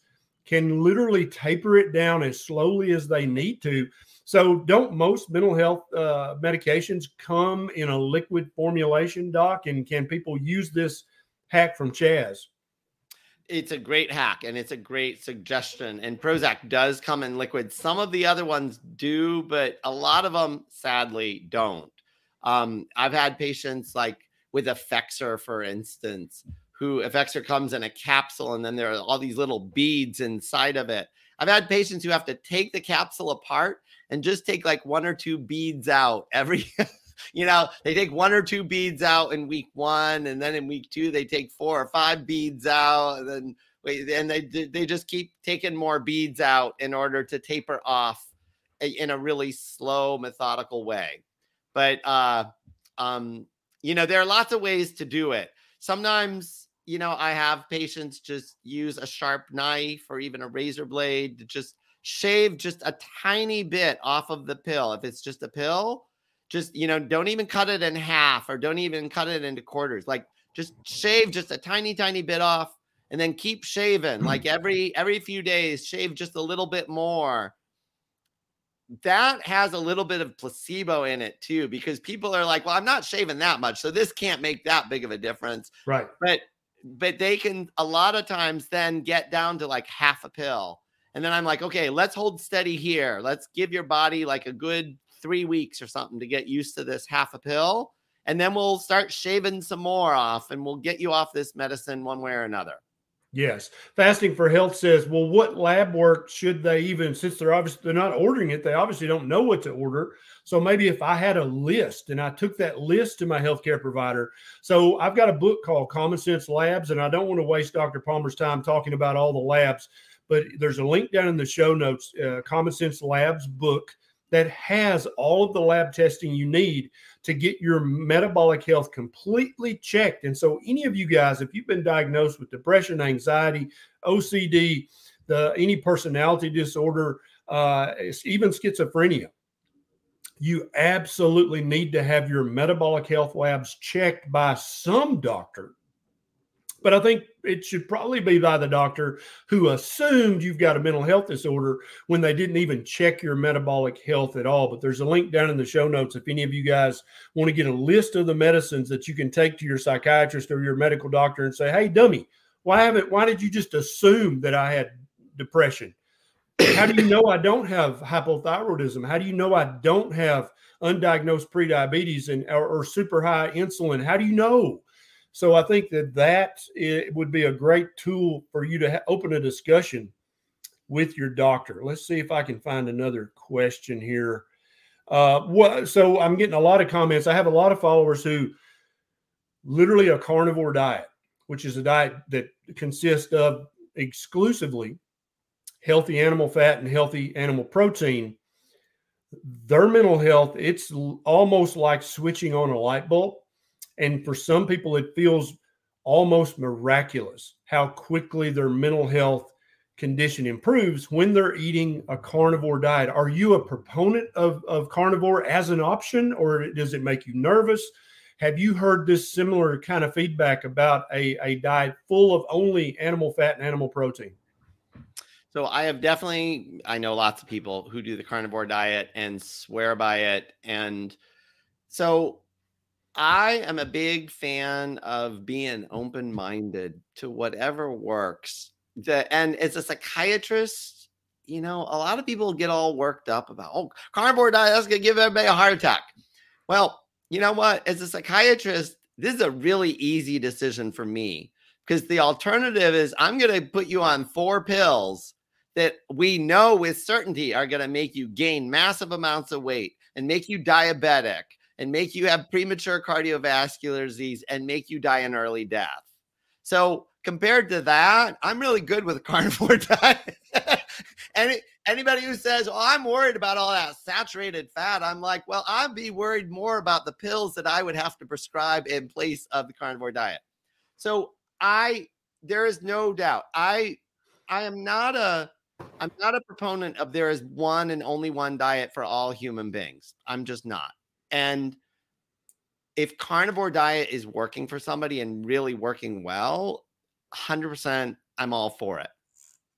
can literally taper it down as slowly as they need to. So don't most mental health medications come in a liquid formulation, Doc? And can people use this hack from Chaz? It's a great hack and it's a great suggestion. And Prozac does come in liquid. Some of the other ones do, but a lot of them sadly don't. I've had patients like with Effexor, for instance, who Effexor comes in a capsule and then there are all these little beads inside of it. I've had patients who have to take the capsule apart and just take like 1 or 2 beads out every, they take 1 or 2 beads out in week 1. And then in week 2, they take 4 or 5 beads out. And then they just keep taking more beads out in order to taper off in a really slow, methodical way. But, there are lots of ways to do it. Sometimes, I have patients just use a sharp knife or even a razor blade to just shave just a tiny bit off of the pill. If it's just a pill, just, don't even cut it in half or don't even cut it into quarters. Like just shave just a tiny, tiny bit off and then keep shaving. Like every few days, shave just a little bit more. That has a little bit of placebo in it too, because people are like, well, I'm not shaving that much, so this can't make that big of a difference. Right. But they can a lot of times then get down to like half a pill. And then I'm like, okay, let's hold steady here. Let's give your body like a good 3 weeks or something to get used to this half a pill. And then we'll start shaving some more off and we'll get you off this medicine one way or another. Yes. Fasting for Health says, well, what lab work should they even, since they're not ordering it, they obviously don't know what to order. So maybe if I had a list and I took that list to my healthcare provider. So I've got a book called Common Sense Labs, and I don't want to waste Dr. Palmer's time talking about all the labs, but there's a link down in the show notes, Common Sense Labs book that has all of the lab testing you need to get your metabolic health completely checked. And so any of you guys, if you've been diagnosed with depression, anxiety, OCD, any personality disorder, even schizophrenia, you absolutely need to have your metabolic health labs checked by some doctor. But I think it should probably be by the doctor who assumed you've got a mental health disorder when they didn't even check your metabolic health at all. But there's a link down in the show notes if any of you guys want to get a list of the medicines that you can take to your psychiatrist or your medical doctor and say, hey, dummy, why did you just assume that I had depression? How do you know I don't have hypothyroidism? How do you know I don't have undiagnosed prediabetes or super high insulin? How do you know? So I think that it would be a great tool for you to open a discussion with your doctor. Let's see if I can find another question here. So I'm getting a lot of comments. I have a lot of followers who literally a carnivore diet, which is a diet that consists of exclusively healthy animal fat and healthy animal protein. Their mental health, it's almost like switching on a light bulb. And for some people, it feels almost miraculous how quickly their mental health condition improves when they're eating a carnivore diet. Are you a proponent of carnivore as an option, or does it make you nervous? Have you heard this similar kind of feedback about a diet full of only animal fat and animal protein? So I know lots of people who do the carnivore diet and swear by it. And so I am a big fan of being open-minded to whatever works. And as a psychiatrist, a lot of people get all worked up about, carnivore diet, that's going to give everybody a heart attack. Well, you know what? As a psychiatrist, this is a really easy decision for me because the alternative is I'm going to put you on 4 pills that we know with certainty are going to make you gain massive amounts of weight and make you diabetic and make you have premature cardiovascular disease and make you die an early death. So compared to that, I'm really good with a carnivore diet. Anybody who says, I'm worried about all that saturated fat, I'm like, well, I'd be worried more about the pills that I would have to prescribe in place of the carnivore diet. So there is no doubt. I'm not a proponent of there is one and only one diet for all human beings. I'm just not. And if carnivore diet is working for somebody and really working well, 100%, I'm all for it.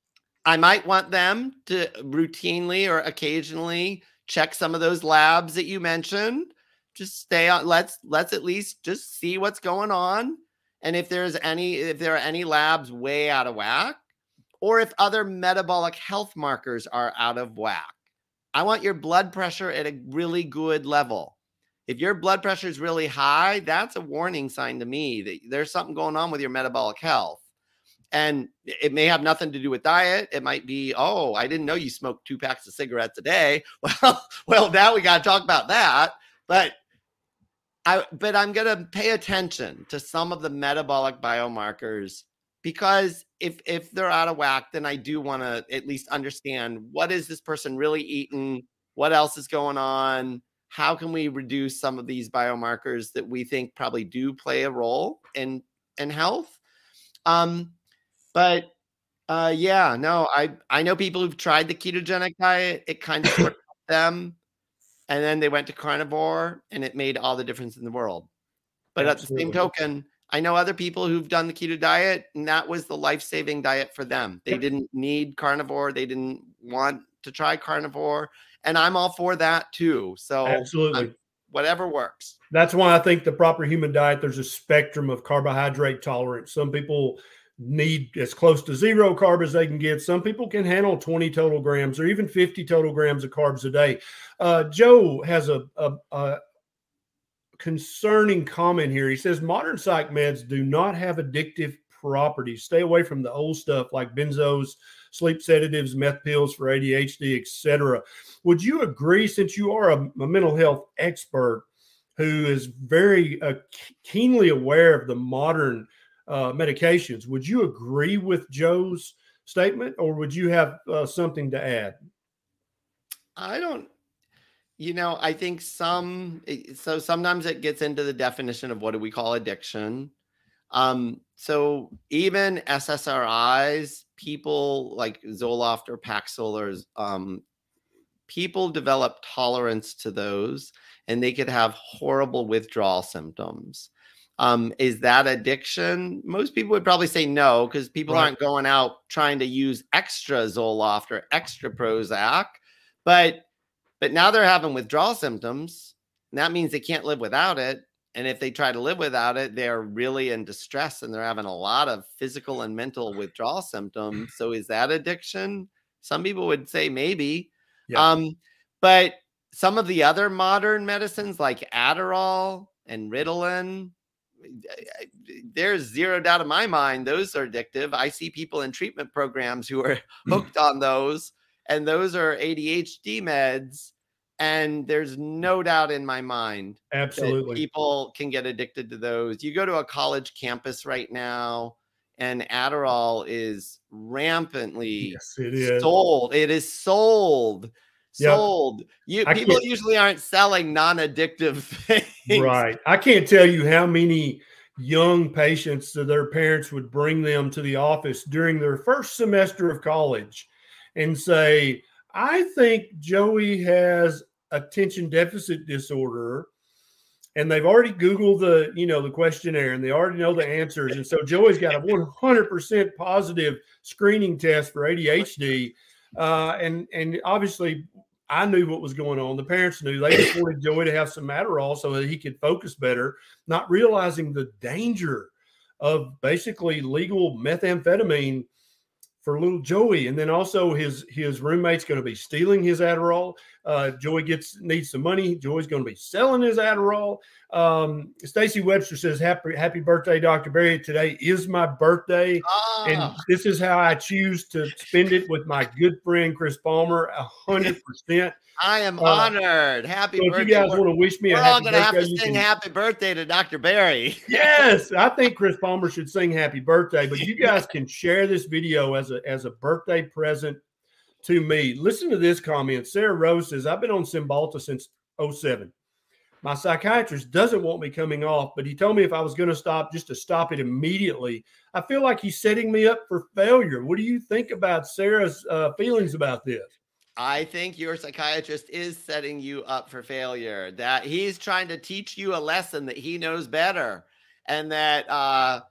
I might want them to routinely or occasionally check some of those labs that you mentioned. Just stay on. Let's at least just see what's going on. And if there are any labs way out of whack, or if other metabolic health markers are out of whack, I want your blood pressure at a really good level. If your blood pressure is really high, that's a warning sign to me that there's something going on with your metabolic health. And it may have nothing to do with diet. It might be, oh, I didn't know you smoked 2 packs of cigarettes a day. Well, now we got to talk about that. But I'm going to pay attention to some of the metabolic biomarkers, because if they're out of whack, then I do want to at least understand, what is this person really eating? What else is going on? How can we reduce some of these biomarkers that we think probably do play a role in health? I know people who've tried the ketogenic diet. It kind of sort of helped them. And then they went to carnivore, and it made all the difference in the world. But Absolutely. At the same token, I know other people who've done the keto diet, and that was the life-saving diet for them. They didn't need carnivore. They didn't want to try carnivore. And I'm all for that too. So absolutely, whatever works. That's why I think the proper human diet, there's a spectrum of carbohydrate tolerance. Some people need as close to 0 carb as they can get. Some people can handle 20 total grams or even 50 total grams of carbs a day. Joe has a concerning comment here. He says modern psych meds do not have addictive properties. Stay away from the old stuff like benzos, sleep sedatives, meth pills for ADHD, etc. Would you agree, since you are a mental health expert who is very keenly aware of the modern medications, would you agree with Joe's statement, or would you have something to add? I think sometimes it gets into the definition of what do we call addiction. So even SSRIs, people like Zoloft or Paxil, or people develop tolerance to those, and they could have horrible withdrawal symptoms. Is that addiction? Most people would probably say no, because people aren't going out trying to use extra Zoloft or extra Prozac. But now they're having withdrawal symptoms, and that means they can't live without it. And if they try to live without it, they're really in distress, and they're having a lot of physical and mental withdrawal symptoms. So is that addiction? Some people would say maybe. Yeah. But some of the other modern medicines like Adderall and Ritalin, there's zero doubt in my mind those are addictive. I see people in treatment programs who are hooked on those, and those are ADHD meds. And there's no doubt in my mind absolutely that people can get addicted to those. You go to a college campus right now, and Adderall is rampantly sold. It is sold. People usually aren't selling non-addictive things. Right. I can't tell you how many young patients that their parents would bring them to the office during their first semester of college and say, I think Joey has attention deficit disorder. And they've already Googled the questionnaire, and they already know the answers. And so Joey's got a 100% positive screening test for ADHD. And obviously I knew what was going on. The parents knew. They just wanted Joey to have some Adderall so that he could focus better, not realizing the danger of basically legal methamphetamine for little Joey. And then also his roommate's going to be stealing his Adderall. Joey needs some money. Joey's going to be selling his Adderall. Stacy Webster says, happy birthday, Dr. Berry. Today is my birthday. And this is how I choose to spend it with my good friend, Chris Palmer, 100%. I am honored. Happy birthday. If you guys want to wish me a happy birthday, we're all going to have to sing happy birthday to Dr. Berry. Yes, I think Chris Palmer should sing happy birthday, but you guys can share this video as a birthday present to me. Listen to this comment. Sarah Rose says, I've been on Cymbalta since 2007. My psychiatrist doesn't want me coming off, but he told me if I was going to stop, just to stop it immediately. I feel like he's setting me up for failure. What do you think about Sarah's feelings about this? I think your psychiatrist is setting you up for failure, that he's trying to teach you a lesson that he knows better, and that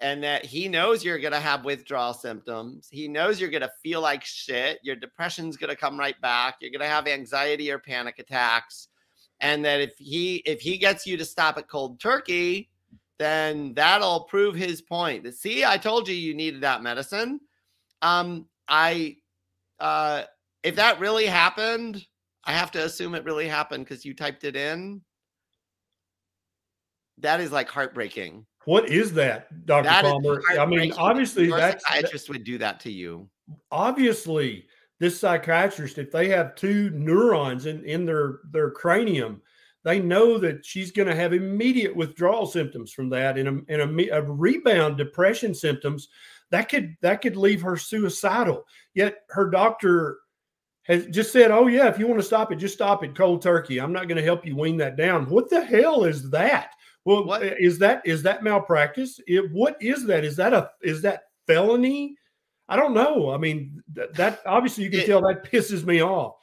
and that he knows you're going to have withdrawal symptoms. He knows you're going to feel like shit. Your depression's going to come right back. You're going to have anxiety or panic attacks. And that if he gets you to stop at cold turkey, then that'll prove his point. See, I told you you needed that medicine. If that really happened, I have to assume it really happened because you typed it in. That is like heartbreaking. What is that, Dr. Palmer? I mean, obviously, psychiatrist would do that to you. Obviously, this psychiatrist, if they have two neurons in their cranium, they know that she's going to have immediate withdrawal symptoms from that, and a rebound depression symptoms that could leave her suicidal. Yet her doctor has just said, "Oh yeah, if you want to stop it, just stop it cold turkey. I'm not going to help you wean that down." What the hell is that? Well, what is that malpractice? What is that? Is that felony? I don't know. I mean, that obviously you can tell that pisses me off.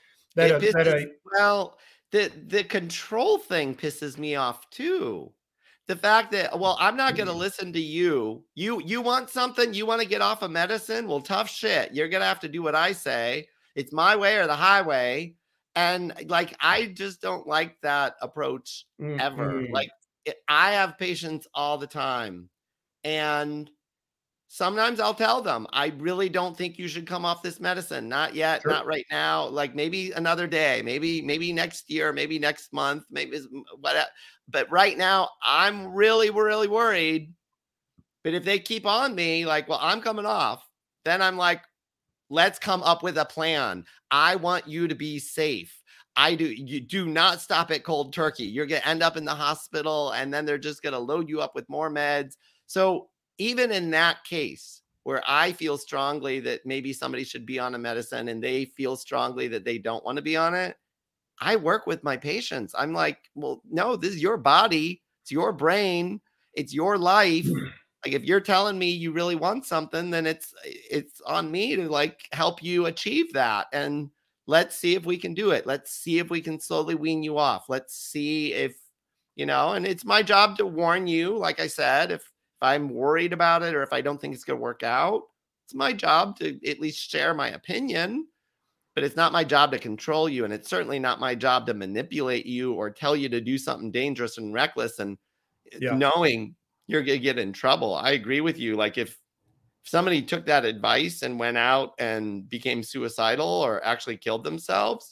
The control thing pisses me off too. The fact that, well, I'm not going to listen to you. You want something? You want to get off of medicine? Well, tough shit. You're going to have to do what I say. It's my way or the highway. And like, I just don't like that approach ever. Like, I have patients all the time, and sometimes I'll tell them, I really don't think you should come off this medicine. Not yet, not right now. Like maybe another day, maybe next year, maybe next month, maybe whatever. But right now, I'm really, really worried. But if they keep on me, like, well, I'm coming off, then I'm like, let's come up with a plan. I want you to be safe. You do not stop at cold turkey. You're going to end up in the hospital, and then they're just going to load you up with more meds. So even in that case where I feel strongly that maybe somebody should be on a medicine and they feel strongly that they don't want to be on it, I work with my patients. I'm like, well, no, this is your body. It's your brain. It's your life. Like if you're telling me you really want something, then it's on me to like help you achieve that. And let's see if we can do it. Let's see if we can slowly wean you off. Let's see if, and it's my job to warn you. Like I said, if I'm worried about it or if I don't think it's going to work out, it's my job to at least share my opinion, but it's not my job to control you. And it's certainly not my job to manipulate you or tell you to do something dangerous and reckless and knowing you're going to get in trouble. I agree with you. Like if somebody took that advice and went out and became suicidal or actually killed themselves,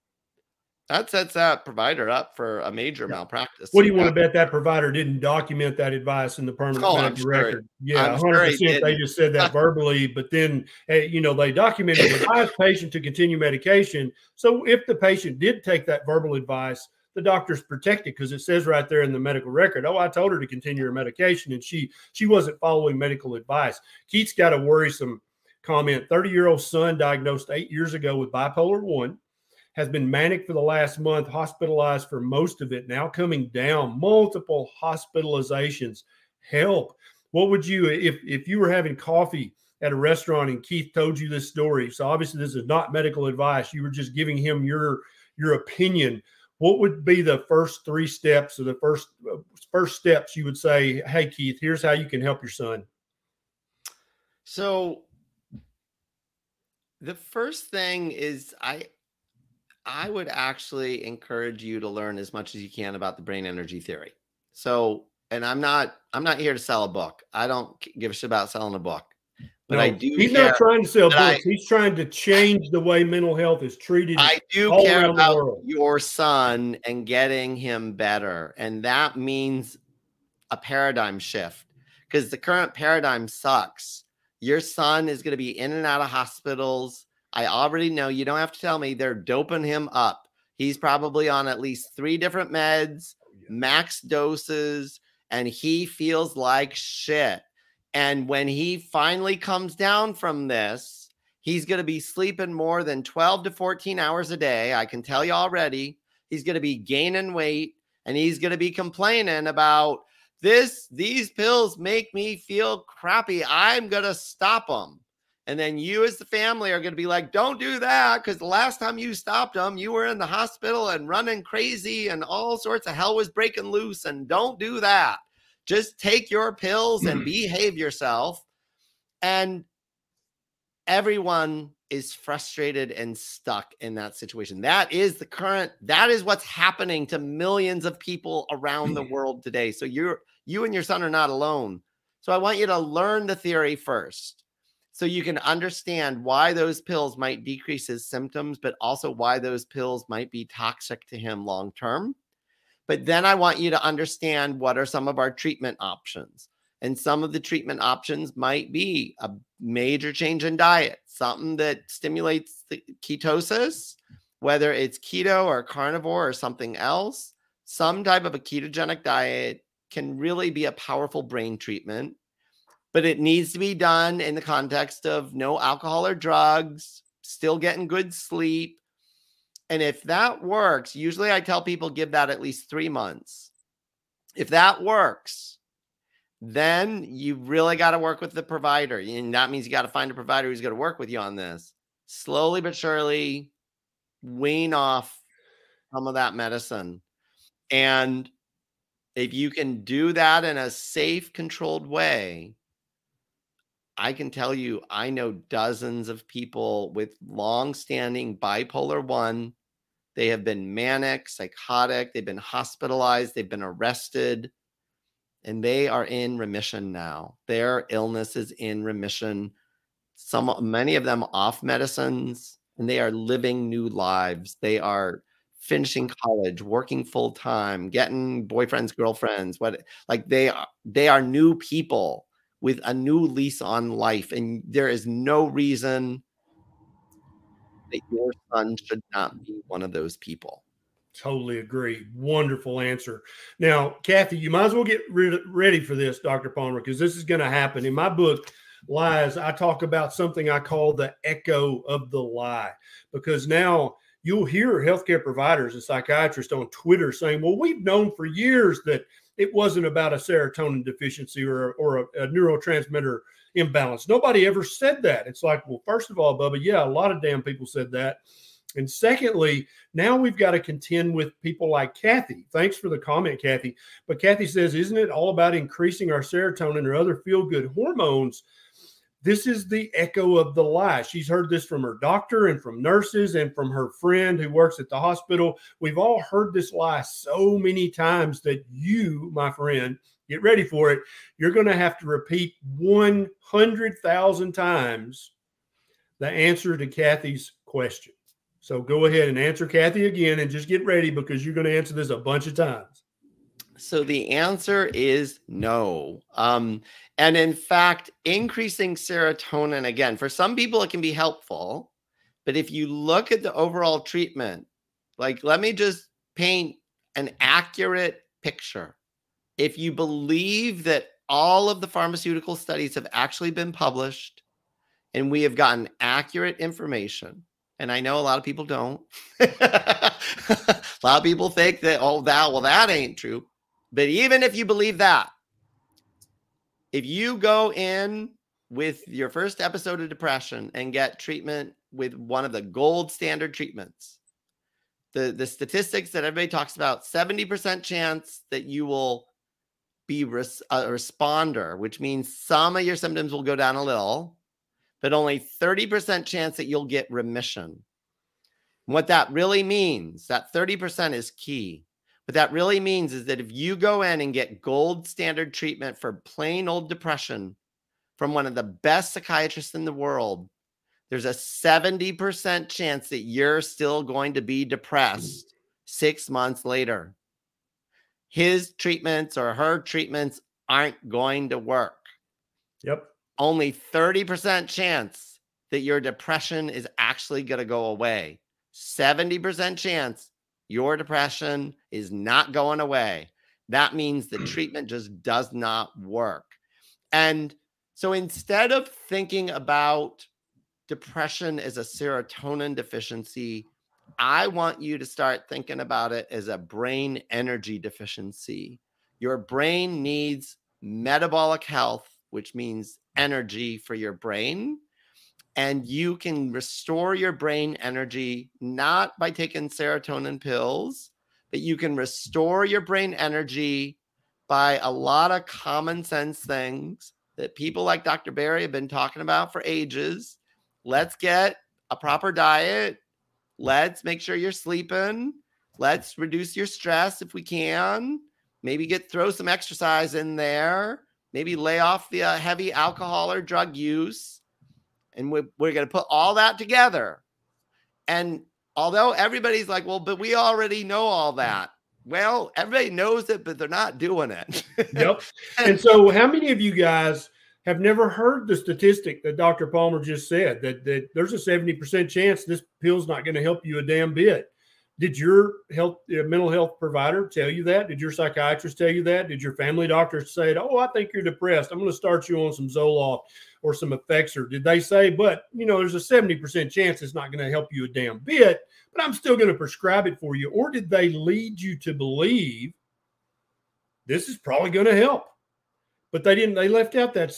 that sets that provider up for a major malpractice. What do you want to bet that provider didn't document that advice in the permanent medical record? Yeah, 100%. They just said that verbally, but then, they documented advised patient to continue medication. So if the patient did take that verbal advice, the doctor's protected because it says right there in the medical record, oh, I told her to continue her medication, and she wasn't following medical advice. Keith's got a worrisome comment. 30-year-old son diagnosed 8 years ago with bipolar 1, has been manic for the last month, hospitalized for most of it, now coming down, multiple hospitalizations. Help. What would you, if you were having coffee at a restaurant and Keith told you this story, so obviously this is not medical advice, you were just giving him your opinion, what would be the first 3 steps or the first steps you would say, hey, Keith, here's how you can help your son? So the first thing is I would actually encourage you to learn as much as you can about the brain energy theory. So, and I'm not here to sell a book. I don't give a shit about selling a book. But no, I do. He's not trying to sell books. He's trying to change the way mental health is treated. I do care about your son and getting him better. And that means a paradigm shift because the current paradigm sucks. Your son is going to be in and out of hospitals. I already know, you don't have to tell me, they're doping him up. He's probably on at least 3 different meds, max doses, and he feels like shit. And when he finally comes down from this, he's going to be sleeping more than 12 to 14 hours a day. I can tell you already. He's going to be gaining weight, and he's going to be complaining about these pills make me feel crappy. I'm going to stop them. And then you as the family are going to be like, don't do that, because the last time you stopped them, you were in the hospital and running crazy and all sorts of hell was breaking loose, and don't do that. Just take your pills and behave yourself. And everyone is frustrated and stuck in that situation. That is what's happening to millions of people around the world today. So you and your son are not alone. So I want you to learn the theory first, so you can understand why those pills might decrease his symptoms, but also why those pills might be toxic to him long term. But then I want you to understand what are some of our treatment options. And some of the treatment options might be a major change in diet, something that stimulates the ketosis, whether it's keto or carnivore or something else. Some type of a ketogenic diet can really be a powerful brain treatment, but it needs to be done in the context of no alcohol or drugs, still getting good sleep. And if that works, usually I tell people give that at least 3 months. If that works, then you really got to work with the provider. And that means you got to find a provider who's going to work with you on this. Slowly but surely wean off some of that medicine. And if you can do that in a safe, controlled way, I can tell you, I know dozens of people with long-standing bipolar 1. They have been manic, psychotic. They've been hospitalized. They've been arrested. And they are in remission now. Their illness is in remission. Many of them off medicines, and they are living new lives. They are finishing college, working full time, getting boyfriends, girlfriends. They are new people with a new lease on life. And there is no reason that your son should not be one of those people. Totally agree. Wonderful answer. Now, Kathy, you might as well get ready for this, Dr. Palmer, because this is going to happen. In my book, Lies, I talk about something I call the echo of the lie, because now you'll hear healthcare providers and psychiatrists on Twitter saying, well, we've known for years that it wasn't about a serotonin deficiency or a neurotransmitter imbalance. Nobody ever said that. It's like, well, first of all, Bubba, yeah, a lot of damn people said that. And secondly, now we've got to contend with people like Kathy. Thanks for the comment, Kathy. But Kathy says, isn't it all about increasing our serotonin or other feel-good hormones? This is the echo of the lie. She's heard this from her doctor and from nurses and from her friend who works at the hospital. We've all heard this lie so many times that you, my friend, get ready for it. You're going to have to repeat 100,000 times the answer to Kathy's question. So go ahead and answer Kathy again and just get ready, because you're going to answer this a bunch of times. So the answer is no. And in fact, increasing serotonin, again, for some people, it can be helpful. But if you look at the overall treatment, like, let me just paint an accurate picture. If you believe that all of the pharmaceutical studies have actually been published and we have gotten accurate information, and I know a lot of people don't. A lot of people think that, that ain't true. But even if you believe that, if you go in with your first episode of depression and get treatment with one of the gold standard treatments, the statistics that everybody talks about, 70% chance that you will be a responder, which means some of your symptoms will go down a little, but only 30% chance that you'll get remission. What that really means, that 30% is key. What that really means is that if you go in and get gold standard treatment for plain old depression from one of the best psychiatrists in the world, there's a 70% chance that you're still going to be depressed 6 months later. His treatments or her treatments aren't going to work. Yep. Only 30% chance that your depression is actually going to go away. 70% chance your depression is not going away. That means the treatment just does not work. And so instead of thinking about depression as a serotonin deficiency, I want you to start thinking about it as a brain energy deficiency. Your brain needs metabolic health, which means energy for your brain. And you can restore your brain energy not by taking serotonin pills, but you can restore your brain energy by a lot of common sense things that people like Dr. Berry have been talking about for ages. Let's get a proper diet. Let's make sure you're sleeping. Let's reduce your stress if we can. Maybe throw some exercise in there. Maybe lay off the heavy alcohol or drug use. And we're going to put all that together. And although everybody's like, well, but we already know all that. Well, everybody knows it, but they're not doing it. Yep. And so how many of you guys have never heard the statistic that Dr. Palmer just said, that there's a 70% chance this pill's not going to help you a damn bit? Did your mental health provider tell you that? Did your psychiatrist tell you that? Did your family doctor say, oh, I think you're depressed, I'm going to start you on some Zoloft or some Effexor? Did they say, but, there's a 70% chance it's not going to help you a damn bit, but I'm still going to prescribe it for you? Or did they lead you to believe this is probably going to help? But they didn't. They left out that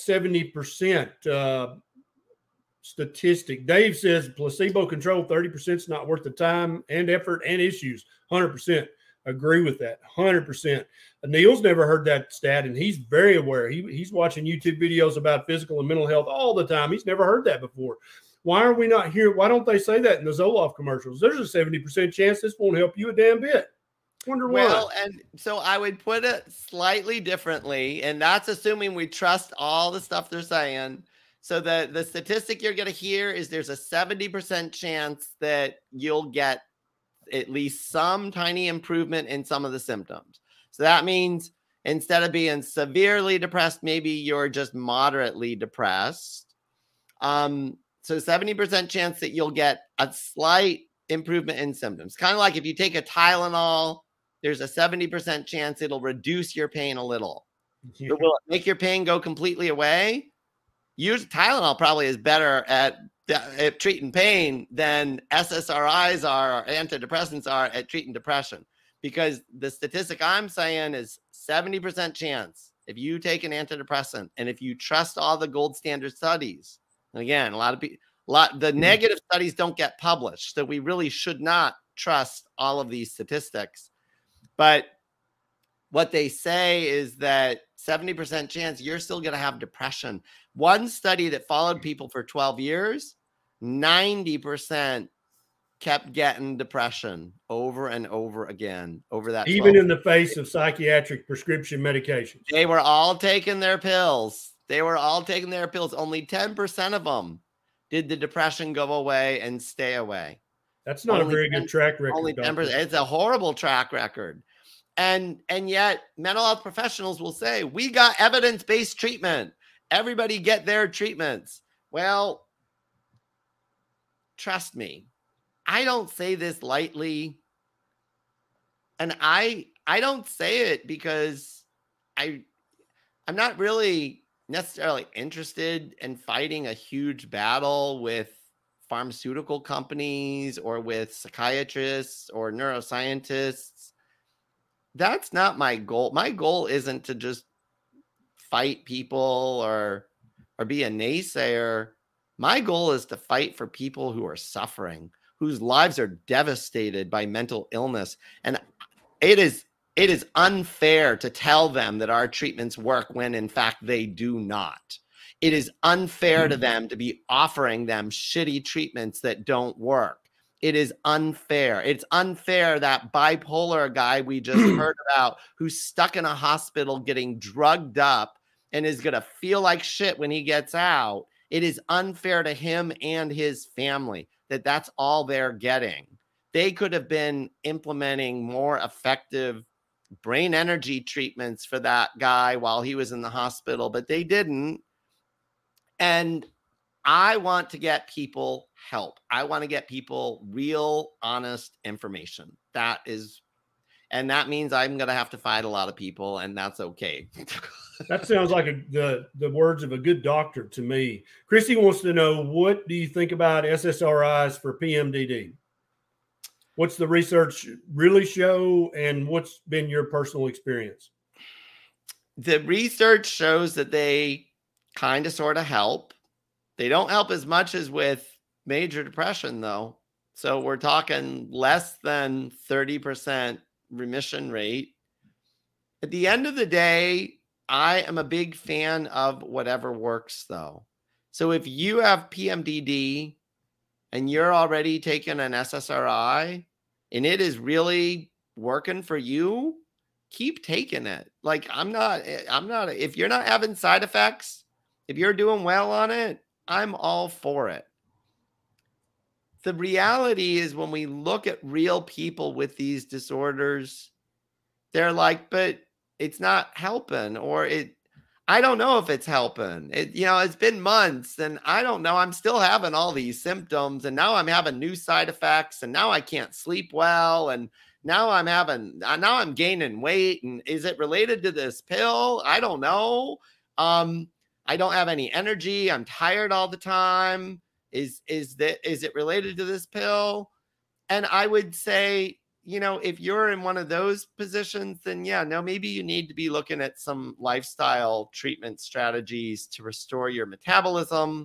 70% statistic. Dave says placebo-controlled 30% is not worth the time and effort and issues. 100%. Agree with that. 100%. Neil's never heard that stat, and he's very aware. He's watching YouTube videos about physical and mental health all the time. He's never heard that before. Why are we not here? Why don't they say that in the Zoloft commercials? There's a 70% chance this won't help you a damn bit. Wonder why. Well, and so I would put it slightly differently, and that's assuming we trust all the stuff they're saying. So the statistic you're going to hear is there's a 70% chance that you'll get at least some tiny improvement in some of the symptoms. So that means instead of being severely depressed, maybe you're just moderately depressed. So 70% chance that you'll get a slight improvement in symptoms. Kind of like if you take a Tylenol, there's a 70% chance it'll reduce your pain a little. Yeah. But will it make your pain go completely away? Tylenol probably is better at treating pain than SSRIs are, or antidepressants are at treating depression. Because the statistic I'm saying is 70% chance if you take an antidepressant and if you trust all the gold standard studies. And again, the negative studies don't get published, so we really should not trust all of these statistics. But what they say is that 70% chance you're still going to have depression. One study that followed people for 12 years, 90% kept getting depression over and over again over that. Even in the face of psychiatric prescription medications. They were all taking their pills. Only 10% of them did the depression go away and stay away. That's not a very good track record. Only 10%. It's a horrible track record. And yet mental health professionals will say, we got evidence-based treatment. Everybody get their treatments. Well, trust me, I don't say this lightly. And I don't say it because I'm not really necessarily interested in fighting a huge battle with pharmaceutical companies or with psychiatrists or neuroscientists. That's not my goal. My goal isn't to just fight people or be a naysayer. My goal is to fight for people who are suffering, whose lives are devastated by mental illness. And it is unfair to tell them that our treatments work when in fact they do not. It is unfair to them to be offering them shitty treatments that don't work. It is unfair. It's unfair that bipolar guy we just heard about who's stuck in a hospital getting drugged up and is going to feel like shit when he gets out. It is unfair to him and his family that that's all they're getting. They could have been implementing more effective brain energy treatments for that guy while he was in the hospital, but they didn't. And I want to get people help. I want to get people real, honest information. That means I'm going to have to fight a lot of people, and that's okay. That sounds like the words of a good doctor to me. Christy wants to know, what do you think about SSRIs for PMDD? What's the research really show, and what's been your personal experience? The research shows that they kind of sort of help. They don't help as much as with major depression, though. So we're talking less than 30% remission rate. At the end of the day, I am a big fan of whatever works, though. So if you have PMDD and you're already taking an SSRI and it is really working for you, keep taking it. Like if you're not having side effects, if you're doing well on it, I'm all for it. The reality is when we look at real people with these disorders, they're like, but it's not helping, or I don't know if it's helping. It's been months and I don't know. I'm still having all these symptoms and now I'm having new side effects and now I can't sleep well. And now I'm gaining weight. And is it related to this pill? I don't know. I don't have any energy. I'm tired all the time. Is it related to this pill? And I would say, if you're in one of those positions, then maybe you need to be looking at some lifestyle treatment strategies to restore your metabolism,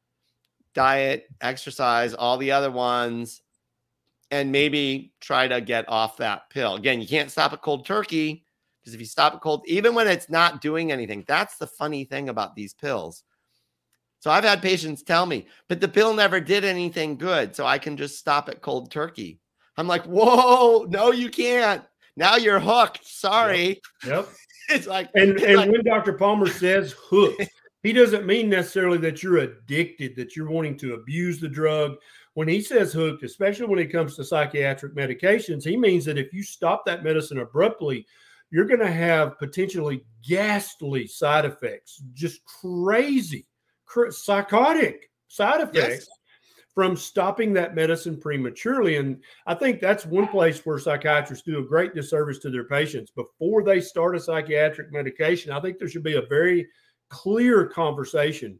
diet, exercise, all the other ones, and maybe try to get off that pill. Again, you can't stop it cold turkey, because if you stop it cold, even when it's not doing anything, that's the funny thing about these pills. So I've had patients tell me, but the pill never did anything good, so I can just stop it cold turkey. I'm like, whoa, no, you can't. Now you're hooked. Sorry. Yep. It's like, and when Dr. Palmer says hooked, he doesn't mean necessarily that you're addicted, that you're wanting to abuse the drug. When he says hooked, especially when it comes to psychiatric medications, he means that if you stop that medicine abruptly, you're going to have potentially ghastly side effects, just crazy, psychotic side effects. Yes. From stopping that medicine prematurely. And I think that's one place where psychiatrists do a great disservice to their patients. Before they start a psychiatric medication, I think there should be a very clear conversation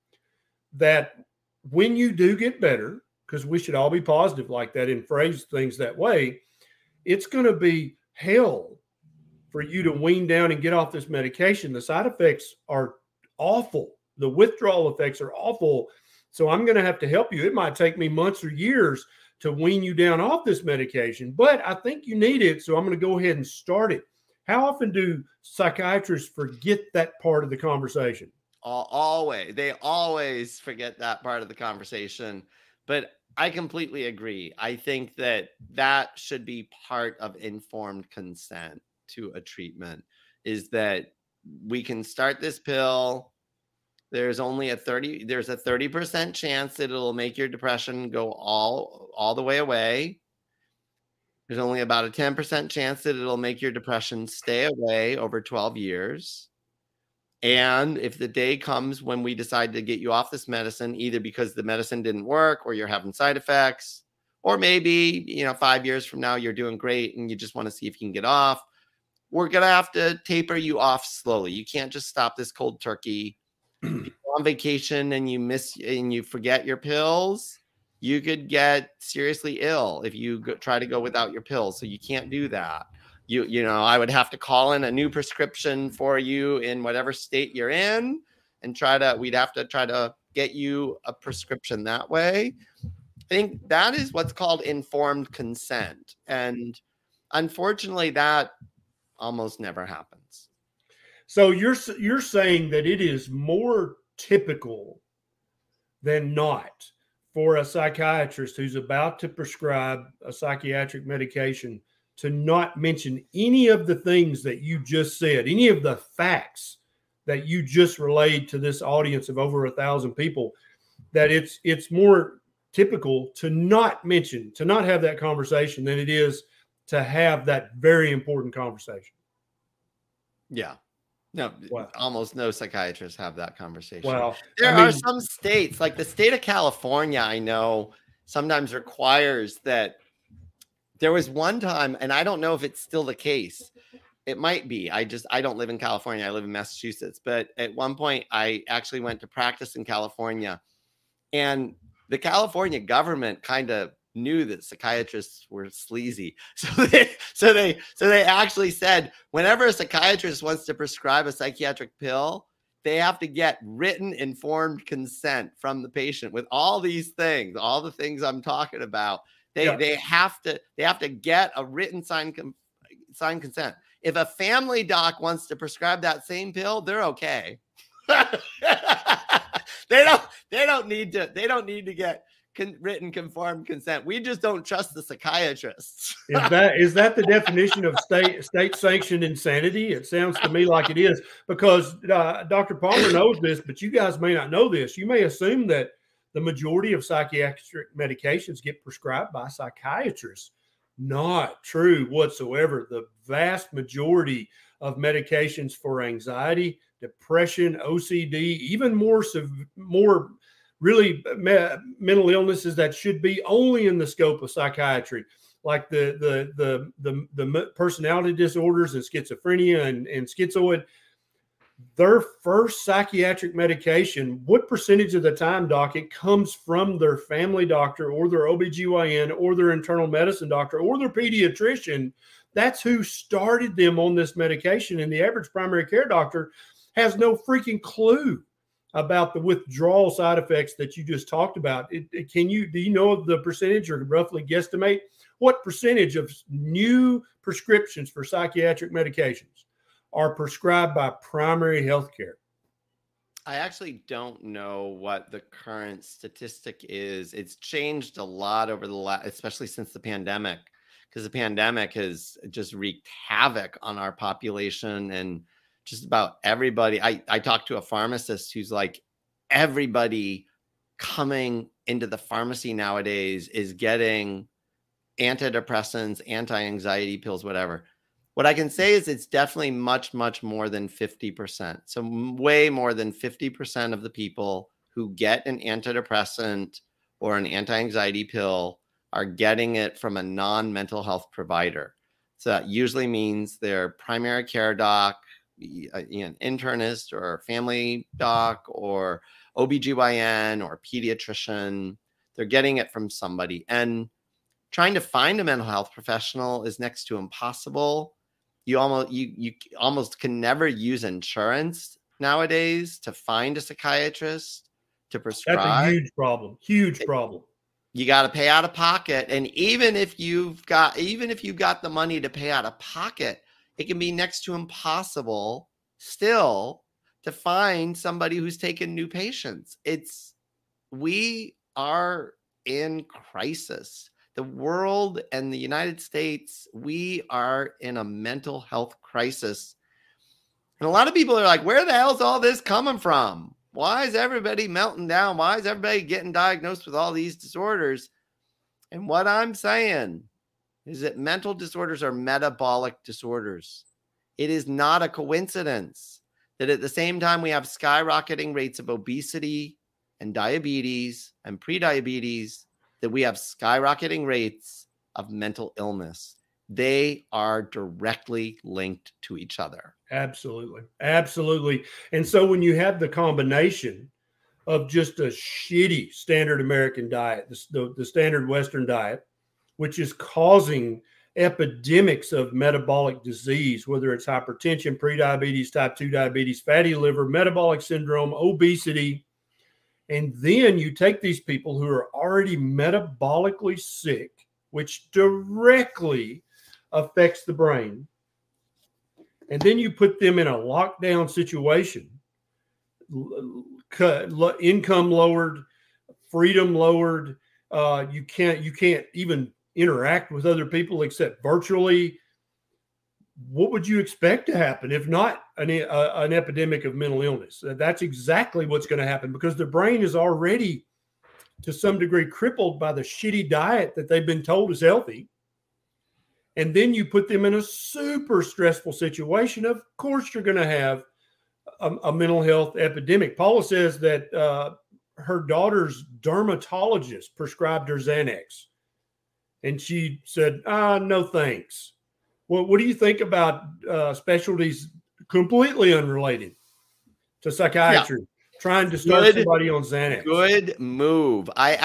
that when you do get better, because we should all be positive like that and phrase things that way, it's going to be hell for you to wean down and get off this medication. The side effects are awful. The withdrawal effects are awful. So I'm going to have to help you. It might take me months or years to wean you down off this medication, but I think you need it. So I'm going to go ahead and start it. How often do psychiatrists forget that part of the conversation? Always. They always forget that part of the conversation. But I completely agree. I think that should be part of informed consent to a treatment, is that we can start this pill. There's only a 30% chance that it'll make your depression go all the way away. There's only about a 10% chance that it'll make your depression stay away over 12 years. And if the day comes when we decide to get you off this medicine, either because the medicine didn't work or you're having side effects, or maybe, 5 years from now, you're doing great and you just want to see if you can get off, we're going to have to taper you off slowly. You can't just stop this cold turkey. If you're on vacation and you forget your pills, you could get seriously ill if you try to go without your pills. So you can't do that. I would have to call in a new prescription for you in whatever state you're in, and we'd have to try to get you a prescription that way. I think that is what's called informed consent. And unfortunately, that almost never happens. So you're saying that it is more typical than not for a psychiatrist who's about to prescribe a psychiatric medication to not mention any of the things that you just said, any of the facts that you just relayed to this audience of over 1,000 people, that it's more typical to not mention, to not have that conversation than it is to have that very important conversation. Yeah. No, wow. Almost no psychiatrists have that conversation. Wow. There are some states, like the state of California, I know sometimes requires that. There was one time, and I don't know if it's still the case. It might be. I don't live in California. I live in Massachusetts. But at one point, I actually went to practice in California. And the California government kind of knew that psychiatrists were sleazy. So they actually said, whenever a psychiatrist wants to prescribe a psychiatric pill, they have to get written informed consent from the patient with all these things, all the things I'm talking about. They have to get a written signed consent. If a family doc wants to prescribe that same pill, they're okay. They don't need to get written conformed consent. We just don't trust the psychiatrists. Is that the definition of state sanctioned insanity? It sounds to me like it is, because Dr. Palmer knows this, but you guys may not know this. You may assume that the majority of psychiatric medications get prescribed by psychiatrists. Not true whatsoever. The vast majority of medications for anxiety, depression, OCD, even more really mental illnesses that should be only in the scope of psychiatry, like the personality disorders and schizophrenia and schizoid. Their first psychiatric medication, what percentage of the time, Doc, it comes from their family doctor or their OBGYN or their internal medicine doctor or their pediatrician? That's who started them on this medication. And the average primary care doctor has no freaking clue about the withdrawal side effects that you just talked about. Do you know the percentage, or roughly guesstimate what percentage of new prescriptions for psychiatric medications are prescribed by primary health care? I actually don't know what the current statistic is. It's changed a lot over the last, especially since the pandemic, because the pandemic has just wreaked havoc on our population and just about everybody. I talked to a pharmacist who's like, everybody coming into the pharmacy nowadays is getting antidepressants, anti-anxiety pills, whatever. What I can say is it's definitely much, much more than 50%. So way more than 50% of the people who get an antidepressant or an anti-anxiety pill are getting it from a non-mental health provider. So that usually means their primary care doc, an internist or family doc or OBGYN or pediatrician. They're getting it from somebody. And trying to find a mental health professional is next to impossible. You almost can never use insurance nowadays to find a psychiatrist to prescribe. That's a huge problem. Huge problem. You got to pay out of pocket. And even if you've got the money to pay out of pocket, it can be next to impossible still to find somebody who's taken new patients. We are in crisis. The world and the United States, we are in a mental health crisis. And a lot of people are like, where the hell is all this coming from? Why is everybody melting down? Why is everybody getting diagnosed with all these disorders? And what I'm saying is that mental disorders are metabolic disorders. It is not a coincidence that at the same time we have skyrocketing rates of obesity and diabetes and prediabetes, that we have skyrocketing rates of mental illness. They are directly linked to each other. Absolutely. Absolutely. And so when you have the combination of just a shitty standard American diet, the standard Western diet, which is causing epidemics of metabolic disease, whether it's hypertension, prediabetes, type 2 diabetes, fatty liver, metabolic syndrome, obesity. And then you take these people who are already metabolically sick, which directly affects the brain. And then you put them in a lockdown situation, income lowered, freedom lowered. You can't even interact with other people except virtually. What would you expect to happen if not an epidemic of mental illness? That's exactly what's going to happen, because the brain is already to some degree crippled by the shitty diet that they've been told is healthy. And then you put them in a super stressful situation. Of course, you're going to have a mental health epidemic. Paula says that her daughter's dermatologist prescribed her Xanax. And she said, no, thanks. Well, what do you think about specialties completely unrelated to psychiatry, trying to start somebody on Xanax? Good move.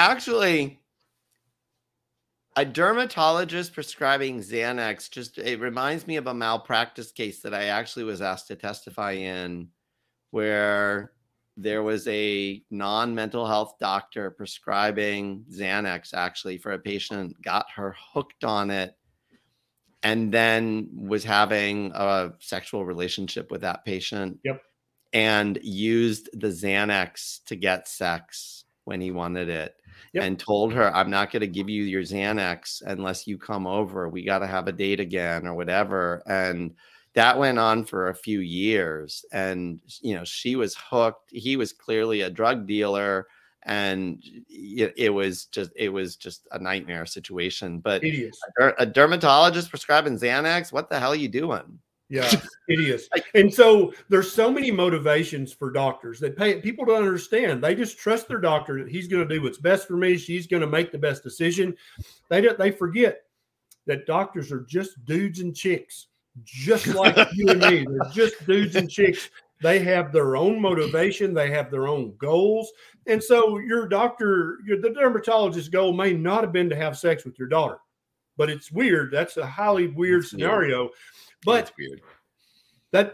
A dermatologist prescribing Xanax, it reminds me of a malpractice case that I actually was asked to testify in, where there was a non-mental health doctor prescribing Xanax actually for a patient, got her hooked on it. and then was having a sexual relationship with that patient. Yep. And used the Xanax to get sex when he wanted it. Yep. And told her, I'm not going to give you your Xanax unless you come over. We got to have a date again or whatever. And that went on for a few years. And, she was hooked. He was clearly a drug dealer. And it was just a nightmare situation. But a dermatologist prescribing Xanax, what the hell are you doing? Yeah, it is. And so there's so many motivations for doctors that people don't understand. They just trust their doctor that he's going to do what's best for me. She's going to make the best decision. They forget that doctors are just dudes and chicks, just like you and me. They're just dudes and chicks. They have their own motivation. They have their own goals. And so the dermatologist's goal may not have been to have sex with your daughter, but it's weird. That's a highly weird scenario. Weird. But weird. That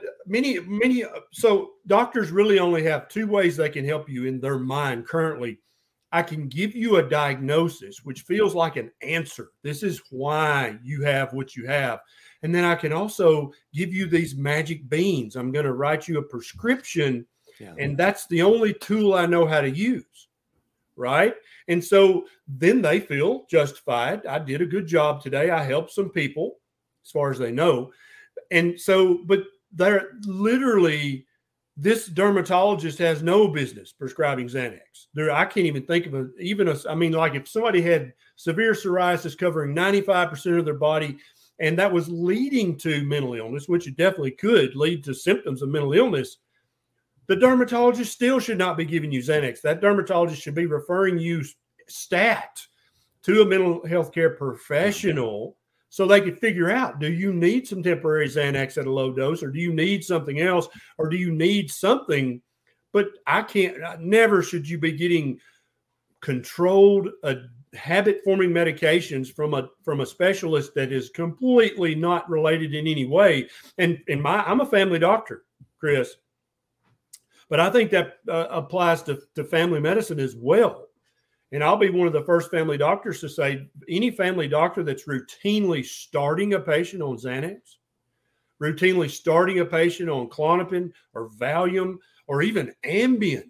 so doctors really only have two ways they can help you in their mind currently. I can give you a diagnosis, which feels like an answer. This is why you have what you have. And then I can also give you these magic beans. I'm going to write you a prescription, and that's the only tool I know how to use, right? And so then they feel justified. I did a good job today. I helped some people as far as they know. And so, but they're literally, this dermatologist has no business prescribing Xanax. I can't even think of like if somebody had severe psoriasis covering 95% of their body, and that was leading to mental illness, which it definitely could lead to symptoms of mental illness, the dermatologist still should not be giving you Xanax. That dermatologist should be referring you stat to a mental health care professional, so they could figure out, do you need some temporary Xanax at a low dose, or do you need something else, or do you need something? But never should you be getting controlled habit-forming medications from a specialist that is completely not related in any way. And I'm a family doctor, Chris, but I think that applies to family medicine as well. And I'll be one of the first family doctors to say, any family doctor that's routinely starting a patient on Xanax, routinely starting a patient on Klonopin or Valium or even Ambien,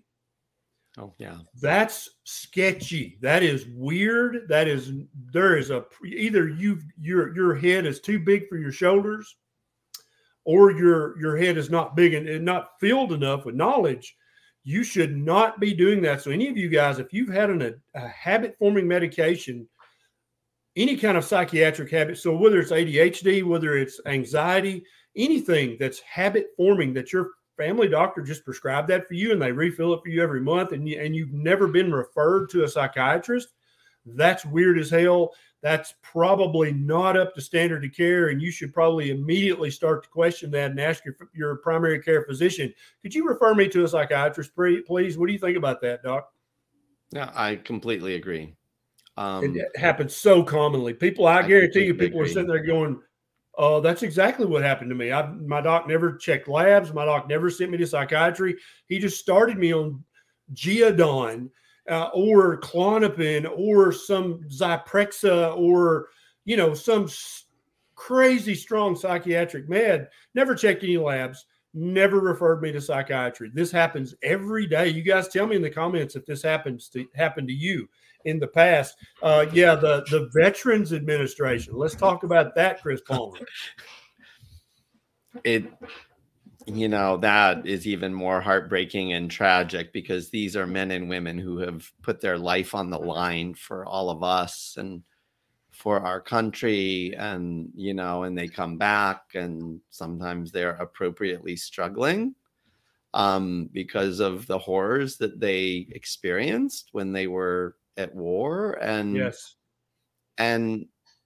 that's sketchy. That is weird. Either your head is too big for your shoulders, or your head is not big and not filled enough with knowledge. You should not be doing that. So any of you guys, if you've had a habit-forming medication, any kind of psychiatric habit, so whether it's ADHD, whether it's anxiety, anything that's habit-forming that your family doctor just prescribed that for you and they refill it for you every month, and you've never been referred to a psychiatrist, that's weird as hell. That's probably not up to standard of care, and you should probably immediately start to question that and ask your primary care physician, could you refer me to a psychiatrist, please? What do you think about that, Doc? Yeah, I completely agree. It happens so commonly. I guarantee you, people are sitting there going, oh, that's exactly what happened to me. My doc never checked labs. My doc never sent me to psychiatry. He just started me on Geodon, or Klonopin, or some Zyprexa, or some crazy strong psychiatric med. Never checked any labs. Never referred me to psychiatry. This happens every day. You guys tell me in the comments if this happened to you in the past. The Veterans Administration. Let's talk about that, Chris Palmer. That is even more heartbreaking and tragic, because these are men and women who have put their life on the line for all of us and for our country, and they come back, and sometimes they're appropriately struggling because of the horrors that they experienced when they were at war. And yes, and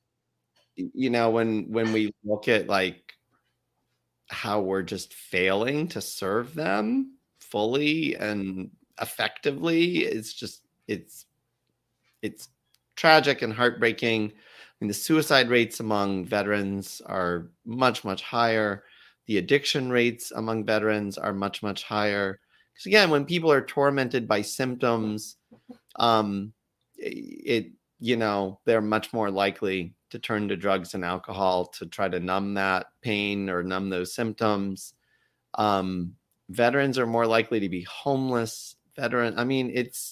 when we look at how we're just failing to serve them fully and effectively, it's tragic and heartbreaking. I mean, the suicide rates among veterans are much, much higher. The addiction rates among veterans are much, much higher. Because again, when people are tormented by symptoms, they're much more likely to turn to drugs and alcohol to try to numb that pain or numb those symptoms. Veterans are more likely to be homeless. I mean, it's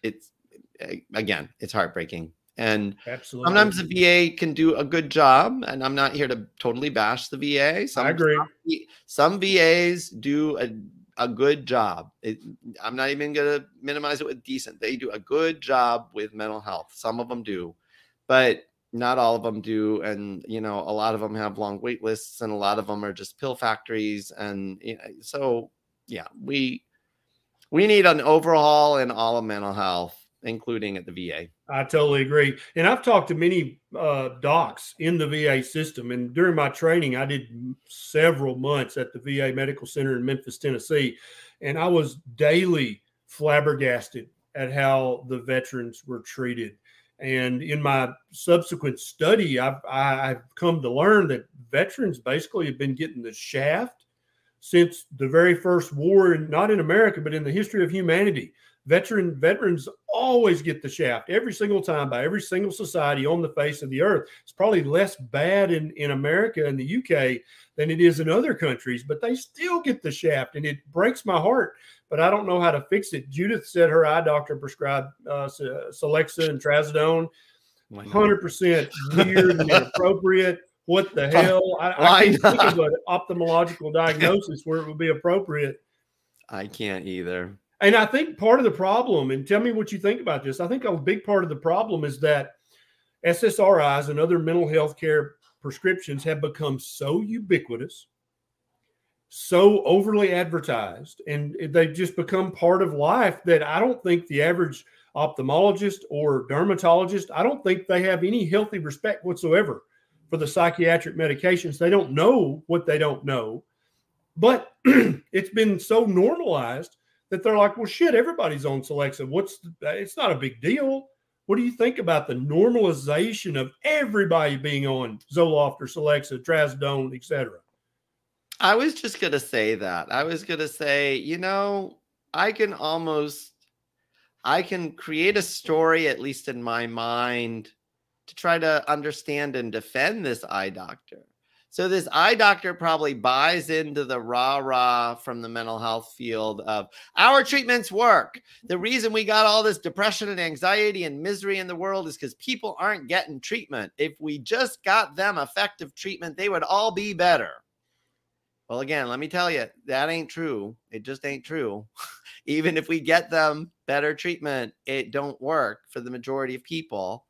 again, it's heartbreaking. And absolutely, sometimes the VA can do a good job, and I'm not here to totally bash the VA. I agree. Some VAs do a good job. I'm not even going to minimize it with decent. They do a good job with mental health. Some of them do, but not all of them do. And, you know, a lot of them have long wait lists, and a lot of them are just pill factories. And you know, so, yeah, we need an overhaul in all of mental health, including at the VA. I totally agree. And I've talked to many docs in the VA system. And during my training, I did several months at the VA Medical Center in Memphis, Tennessee. And I was daily flabbergasted at how the veterans were treated. And in my subsequent study, I've come to learn that veterans basically have been getting the shaft since the very first war, not in America, but in the history of humanity. Veterans always get the shaft every single time by every single society on the face of the earth. It's probably less bad in America and the UK than it is in other countries, but they still get the shaft, and it breaks my heart. But I don't know how to fix it. Judith said her eye doctor prescribed Celexa and Trazodone. 100% weird and inappropriate. What the hell? I can't think of an ophthalmological diagnosis where it would be appropriate. I can't either. And I think part of the problem, and tell me what you think about this, I think a big part of the problem is that SSRIs and other mental health care prescriptions have become so ubiquitous, so overly advertised, and they've just become part of life that I don't think the average ophthalmologist or dermatologist, I don't think they have any healthy respect whatsoever for the psychiatric medications. They don't know what they don't know, but it's been so normalized that they're like, well, shit, everybody's on Celexa. It's not a big deal. What do you think about the normalization of everybody being on Zoloft or Celexa, Trazodone, etc.? I was just going to say that. I was going to say, you know, I can create a story, at least in my mind, to try to understand and defend this eye doctor. So this eye doctor probably buys into the rah-rah from the mental health field of our treatments work. The reason we got all this depression and anxiety and misery in the world is because people aren't getting treatment. If we just got them effective treatment, they would all be better. Well, again, let me tell you, that ain't true. It just ain't true. Even if we get them better treatment, it don't work for the majority of people.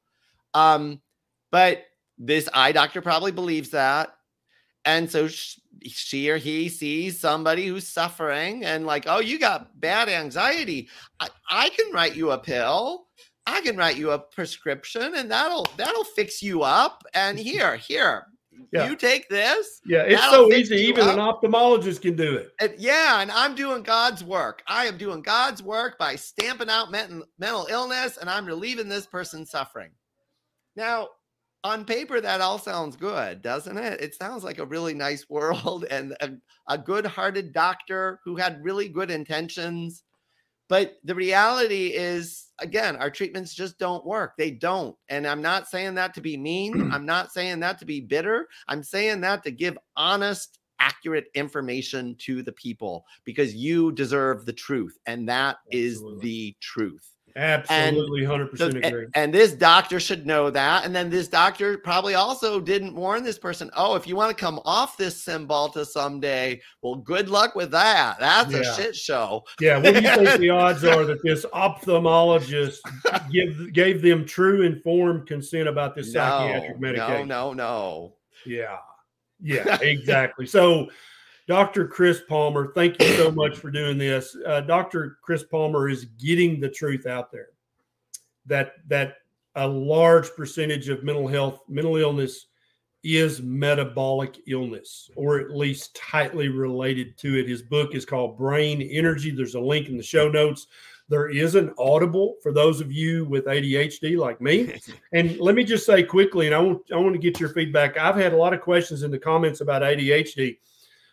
But this eye doctor probably believes that. And so she or he sees somebody who's suffering and like, oh, you got bad anxiety. I can write you a pill. I can write you a prescription, and that'll fix you up. And here, yeah. You take this. Yeah, it's so easy. Even an ophthalmologist can do it. And I'm doing God's work. I am doing God's work by stamping out mental illness, and I'm relieving this person's suffering. Now, on paper, that all sounds good, doesn't it? It sounds like a really nice world and a good-hearted doctor who had really good intentions. But the reality is, again, our treatments just don't work. They don't. And I'm not saying that to be mean. I'm not saying that to be bitter. I'm saying that to give honest, accurate information to the people, because you deserve the truth. And that is the truth. Absolutely, 100% agree. And this doctor should know that. And then this doctor probably also didn't warn this person, oh, if you want to come off this Cymbalta someday, well, good luck with that. That's a shit show. Yeah, what do you think the odds are that this ophthalmologist gave them true informed consent about this psychiatric medication? No. Yeah, exactly. So, Dr. Chris Palmer, thank you so much for doing this. Dr. Chris Palmer is getting the truth out there that a large percentage of mental illness is metabolic illness, or at least tightly related to it. His book is called Brain Energy. There's a link in the show notes. There is an Audible for those of you with ADHD like me. And let me just say quickly, and I want to get your feedback. I've had a lot of questions in the comments about ADHD.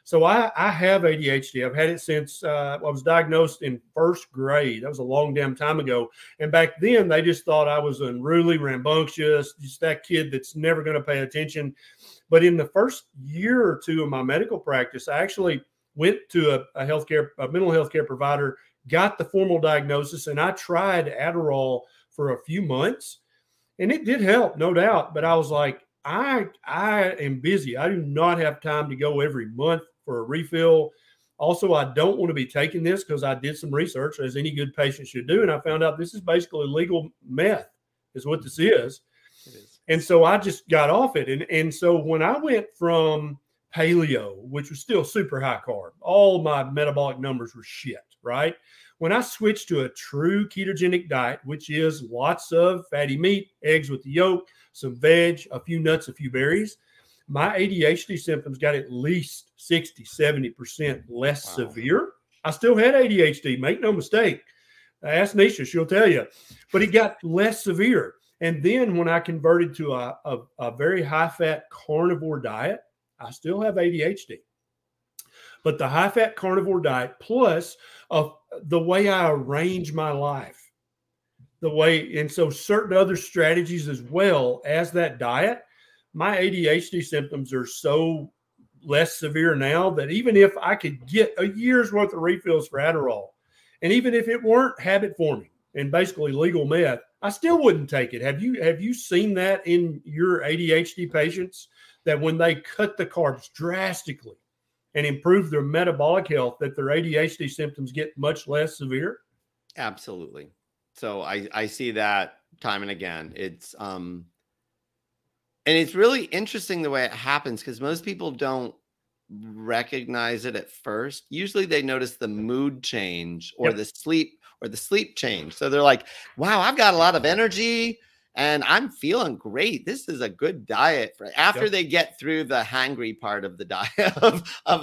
So I have ADHD. I've had it since I was diagnosed in first grade. That was a long damn time ago. And back then, they just thought I was unruly, rambunctious, just that kid that's never going to pay attention. But in the first year or two of my medical practice, I actually went to a mental health care provider, got the formal diagnosis, and I tried Adderall for a few months. And it did help, no doubt. But I was like, I am busy. I do not have time to go every month for a refill. Also, I don't want to be taking this because I did some research, as any good patient should do. And I found out this is basically legal meth is what this is. It is. And so I just got off it. And so when I went from paleo, which was still super high carb, all my metabolic numbers were shit, right? When I switched to a true ketogenic diet, which is lots of fatty meat, eggs with the yolk, some veg, a few nuts, a few berries, my ADHD symptoms got at least 60, 70% less severe. I still had ADHD, make no mistake. Ask Nisha, she'll tell you. But it got less severe. And then when I converted to a very high-fat carnivore diet, I still have ADHD. But the high-fat carnivore diet plus the way I arrange my life, and so certain other strategies as well as that diet, my ADHD symptoms are so less severe now that even if I could get a year's worth of refills for Adderall, and even if it weren't habit forming and basically legal meth, I still wouldn't take it. Have you seen that in your ADHD patients, that when they cut the carbs drastically and improve their metabolic health, that their ADHD symptoms get much less severe? Absolutely. So I see that time and again. It's and it's really interesting the way it happens, because most people don't recognize it at first. Usually they notice the mood change or the sleep change. So they're like, wow, I've got a lot of energy and I'm feeling great. This is a good diet for after they get through the hangry part of the diet of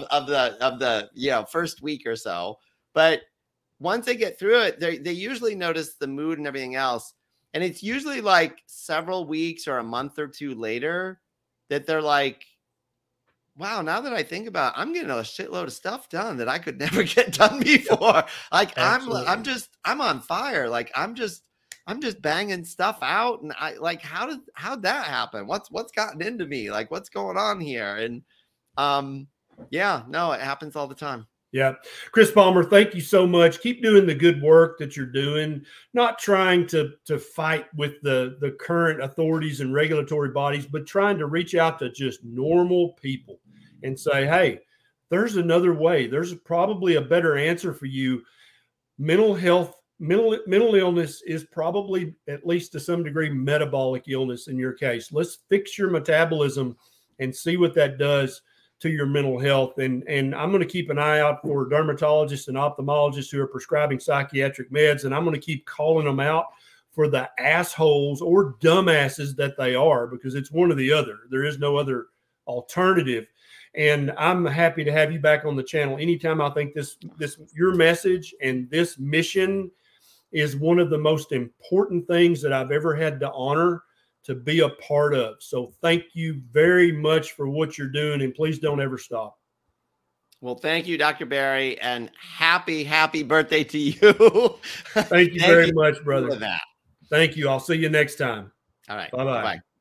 the first week or so. But once they get through it, they usually notice the mood and everything else. And it's usually like several weeks or a month or two later that they're like, wow, now that I think about it, I'm getting a shitload of stuff done that I could never get done before. Like I'm on fire. Like I'm just banging stuff out. And I like, how'd that happen? What's gotten into me? Like what's going on here? And it happens all the time. Yeah. Chris Palmer, thank you so much. Keep doing the good work that you're doing, not trying to fight with the current authorities and regulatory bodies, but trying to reach out to just normal people and say, hey, there's another way. There's probably a better answer for you. Mental illness is probably, at least to some degree, metabolic illness in your case. Let's fix your metabolism and see what that does to your mental health. And I'm going to keep an eye out for dermatologists and ophthalmologists who are prescribing psychiatric meds. And I'm going to keep calling them out for the assholes or dumbasses that they are, because it's one or the other. There is no other alternative. And I'm happy to have you back on the channel anytime. I think your message and this mission is one of the most important things that I've ever had to honor to be a part of. So thank you very much for what you're doing, and please don't ever stop. Well, thank you, Dr. Berry, and happy birthday to you. Thank you very much, brother. Thank you. I'll see you next time. All right. Bye-bye.